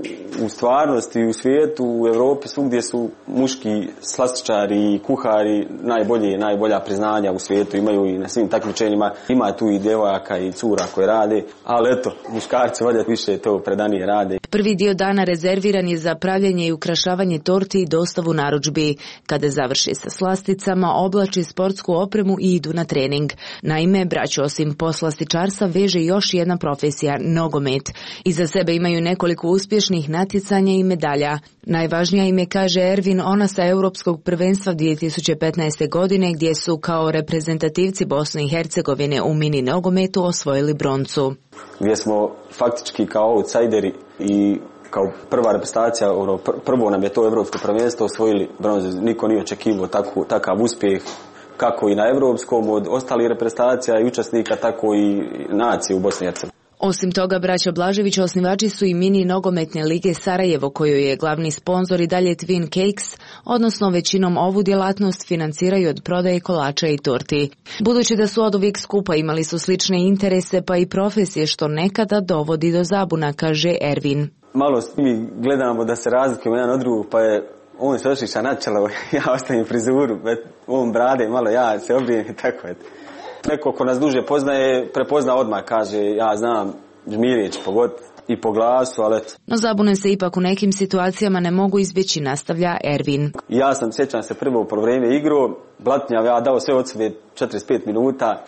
u stvarnosti, u svijetu, u Europi, svugdje su muški slastičari i kuhari najbolja priznanja u svijetu imaju i na svim takmičenjima. Ima tu i djevojaka i cura koje rade, ali eto, muškarci valjda više to predanije rade. Prvi dio dana rezerviran je za pravljenje i ukrašavanje torti i dostavu narudžbi. Kada završi sa slasticama, oblači sportsku opremu i idu na trening. Naime, braću osim poslastičarstva veže još jedna profesija, nogomet. Iza sebe imaju nekoliko uspješnih natjecanja i medalja. Najvažnija im je, kaže Ervin, ona sa Europskog prvenstva 2015. godine gdje su kao reprezentativci Bosne i Hercegovine u mini nogometu osvojili broncu. Gdje smo faktički kao outsideri i kao prva reprezentacija, prvo nam je to Europsko prvenstvo osvojili bronzu. Niko nije očekivao takav uspjeh, kako i na Europskom od ostalih reprezentacija i učesnika, tako i nacije u Bosni i Hercegovini. Osim toga, braća Blažević osnivači su i mini nogometne lige Sarajevo, kojoj je glavni sponzor i dalje Twin Cakes, odnosno većinom ovu djelatnost financiraju od prodaje kolača i torti. Budući da su oduvijek skupa, imali su slične interese pa i profesije, što nekada dovodi do zabuna, kaže Ervin. Malo mi gledamo da se razlikujemo jedan od drugog, pa je on se ošiša na čelo, ja ostavim frizuru, on brade, malo ja se obrijem i tako je. Neko ko nas duže poznaje, prepozna odmah, kaže ja znam Žmirić pogoditi i po glasu, ali eto. No zabune se ipak u nekim situacijama ne mogu izbjeći, nastavlja Ervin. Ja sjećam se prvo po vrijeme igru, blatnjav, ja dao sve od sebe 45 minuta,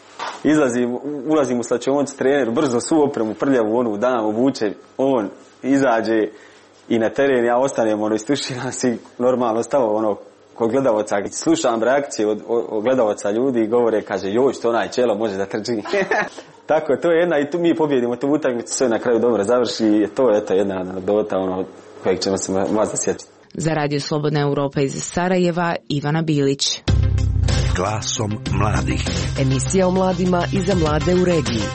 ulazim u slačionicu, trener, brzo su opremu, prljavu onu dam, obuče, on izađe i na teren, ja ostanem istuširam si normalno stavo kod gledavaca, slušam reakcije od gledavaca ljudi i govore, kaže, joj, što onaj čelo može da trči. Tako, to je jedna i tu mi pobjedimo tu utakmicu, sve na kraju dobro završi i to je jedna anegdota kojeg ćemo se vas zasjetiti. Za Radio Slobodna Evropa iz Sarajeva, Ivana Bilić. Glasom mladih. Emisija o mladima i za mlade u regiji.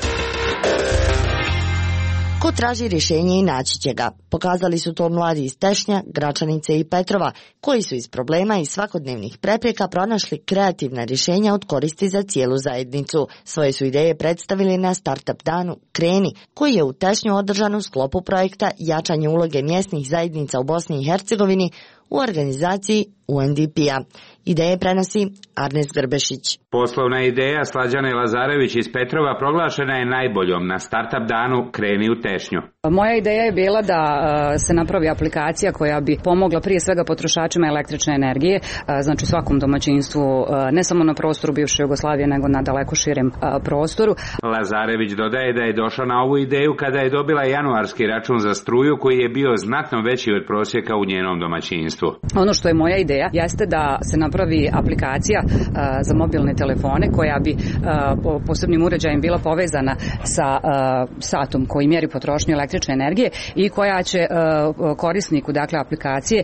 Ko traži rješenje i naći će ga. Pokazali su to mladi iz Tešnja, Gračanice i Petrova, koji su iz problema i svakodnevnih prepreka pronašli kreativna rješenja od koristi za cijelu zajednicu. Svoje su ideje predstavili na Startup danu Kreni, koji je u Tešnju održan u sklopu projekta Jačanje uloge mjesnih zajednica u Bosni i Hercegovini u organizaciji UNDP-a. Ideje prenosi Arnes Grbešić. Poslovna ideja Slađane Lazarević iz Petrova proglašena je najboljom na Startup danu Kreni u Tešnju. Moja ideja je bila da se napravi aplikacija koja bi pomogla prije svega potrošačima električne energije, znači svakom domaćinstvu, ne samo na prostoru bivše Jugoslavije, nego na daleko širem prostoru. Lazarević dodaje da je došla na ovu ideju kada je dobila januarski račun za struju koji je bio znatno veći od prosjeka u njenom domaćinstvu. Ono što je moja ideja jeste da se napravi aplikacija za mobilne telefone koja bi posebnim uređajem bila povezana sa satom koji mjeri potrošnju električne energije i koja će korisniku, dakle aplikacije,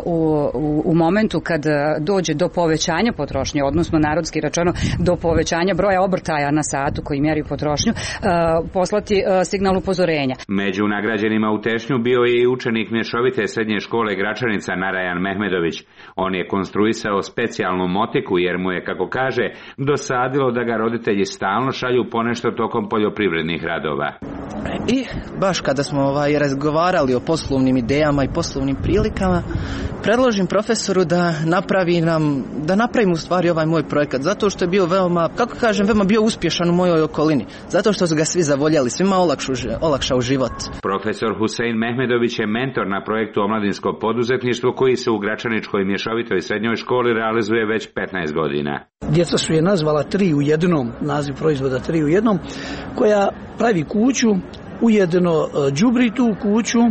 u momentu kad dođe do povećanja potrošnje, odnosno narodski rečeno do povećanja broja obrtaja na satu koji mjeri potrošnju, poslati signal upozorenja. Među nagrađenima u Tešnju bio je i učenik mješovite srednje škole Gračanica Narajan Mehmedović. On je konstruisao specijalnu motiku jer mu je, kako kaže, dosadilo da ga roditelji stalno šalju ponešto tokom poljoprivrednih radova. I baš kada smo razgovarali o poslovnim idejama i poslovnim prilikama, predložim profesoru da napravim u stvari ovaj moj projekat, zato što je bio veoma bio uspješan u mojoj okolini, zato što su ga svi zavoljeli, svima olakšao život. Profesor Husein Mehmedović je mentor na projektu Omladinsko poduzetništvo koji se u Gračaničkoj mješovitoj srednjoj školi realizuje već 15 godina. Djeca su je nazvala 3 u jednom, naziv proizvoda 3 u jednom, koja pravi kuću, ujedno đubri tu kuću,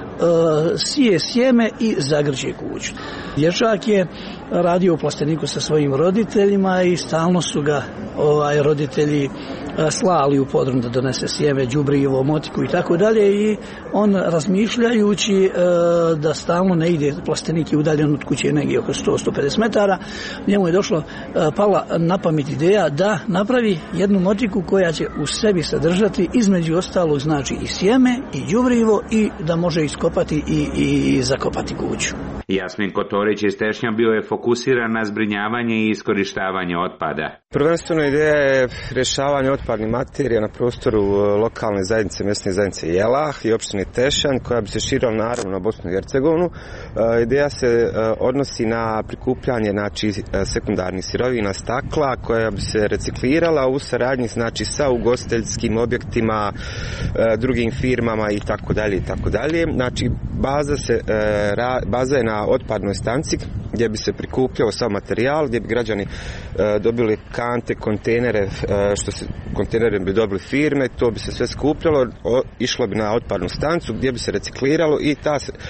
sije sjeme i zagrđe kuću. Dječak je radio u plasteniku sa svojim roditeljima i stalno su ga roditelji slali u podrum da donese sjeme, đubrivo, motiku i tako dalje, i on razmišljajući da stalno ne ide, plastenik je udaljen od kuće negdje oko 100-150 metara, njemu je pala na pamet ideja da napravi jednu motiku koja će u sebi sadržati između ostalog znači i sjeme i đubrivo i da može iskopati i zakopati kuću. Jasmin Kotorić iz Tešnja bio je fokusiran na zbrinjavanje i iskorištavanje otpada. Prvenstveno ideja je rješavanje otpadnih materija na prostoru lokalne zajednice, mjesne zajednice Jelah i opštine Tešanj, koja bi se širila naravno na Bosnu i Hercegovinu. Ideja se odnosi na prikupljanje sekundarnih sirovina stakla koja bi se reciklirala u saradnji sa ugostiteljskim objektima, drugim firmama i tako dalje. Znači baza je na otpadnoj stanci gdje bi se prikupljao sav materijal, gdje bi građani dobili kante, kontejnere, kontejnere bi dobili firme, to bi se sve skupljalo, išlo bi na otpadnu stancu gdje bi se recikliralo i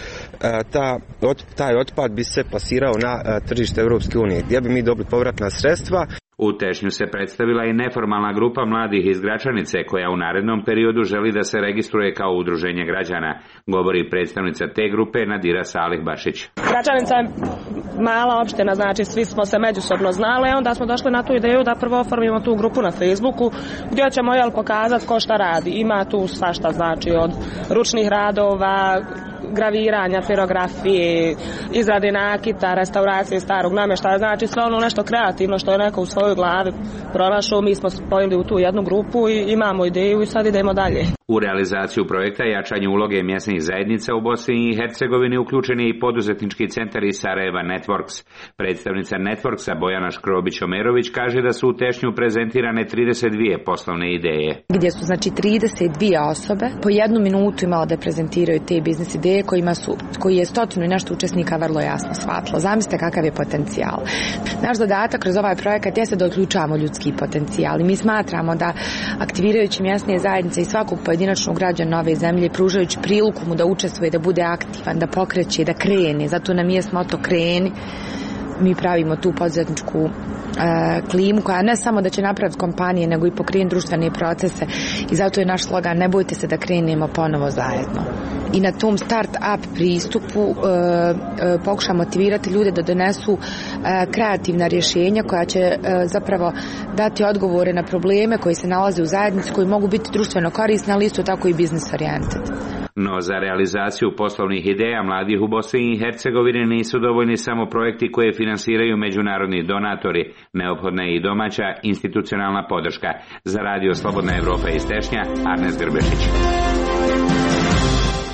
taj otpad bi se plasirao na tržište Europske unije, gdje bi mi dobili povratna sredstva. U Tešnju se predstavila i neformalna grupa mladih iz Gračanice koja u narednom periodu želi da se registruje kao udruženje građana, govori predstavnica te grupe Nadira Salih Bašić. Gračanica je mala opština, znači svi smo se međusobno znali, onda smo došli na tu ideju da prvo oformimo tu grupu na Facebooku gdje ćemo pokazati ko šta radi. Ima tu svašta, znači od ručnih radova, graviranja, pirografije, izrade nakita, restauracije starog namještaja, znači sve ono nešto kreativno što je neko u svojoj glavi pronašao, mi smo spojili u tu jednu grupu i imamo ideju i sad idemo dalje. U realizaciju projekta jačanje uloge mjesnih zajednica u Bosni i Hercegovini uključen je i poduzetnički centar iz Sarajeva Networks. Predstavnica Networksa Bojana Škrobić-Omerović kaže da su u Tešnju prezentirane 32 poslovne ideje. Gdje su znači 32 osobe po 1 minutu imala da prezentiraju te biznis ideje koji je 100 i nešto učesnika vrlo jasno shvatilo. Zamislite kakav je potencijal. Naš zadatak kroz ovaj projekat jeste da otključavamo ljudski potencijal i mi smatramo da aktivirajući mjesne zajednice i svakog pojedinačnog građana ove zemlje, pružajući priliku mu da učestvuje, da bude aktivan, da pokreće, da krene, zato nam je moto kreni, mi pravimo tu poduzetničku klimu koja ne samo da će napraviti kompanije, nego i pokrenuti društvene procese i zato je naš slogan ne bojte se da krenemo ponovo zajedno. I na tom start-up pristupu pokušamo motivirati ljude da donesu kreativna rješenja koja će zapravo dati odgovore na probleme koji se nalaze u zajednici, koji mogu biti društveno korisni, ali isto tako i business oriented. No za realizaciju poslovnih ideja mladih u Bosni i Hercegovini nisu dovoljni samo projekti koje finansiraju međunarodni donatori, neophodna je i domaća institucionalna podrška. Za Radio Slobodna Evropa iz Tešnja, Arnes Grbešić.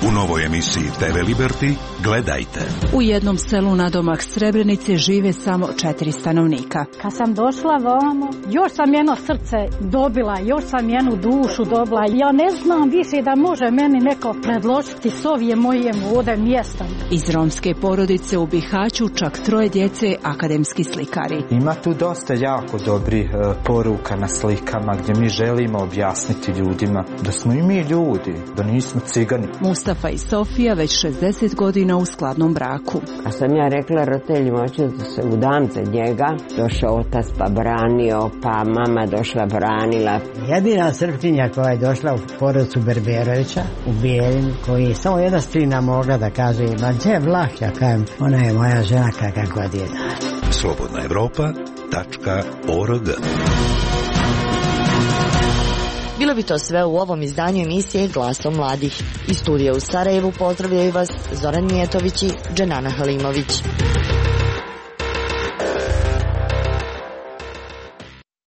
U novoj emisiji TV Liberty gledajte. U jednom selu nadomak Srebrenice žive samo 4 stanovnika. Kad sam došla vamo, još sam jedno srce dobila, još sam jednu dušu dobila. Ja ne znam više da može meni neko predložiti s ovim mojem ovdje mjestom. Iz romske porodice u Bihaću čak 3 djece akademski slikari. Ima tu dosta jako dobrih poruka na slikama gdje mi želimo objasniti ljudima da smo i mi ljudi, da nismo cigani. Mustafa i Sofija već 60 godina u skladnom braku. A sam ja rekla roditeljima, hoću da se udam za njega, došao otac pa branio, pa mama došla branila. Jedina Srpkinja koja je došla u porodicu Berberovića u Bijeljinu, koji je samo jedna strina mogla da kaže, ma gdje Vlah, ja kajem, ona je moja žena kakva god je. slobodnaevropa.org. Bilo bi to sve u ovom izdanju emisije Glasom mladih. Iz studija u Sarajevu pozdravljaju vas Zoran Mijetović i Dženana Halimović.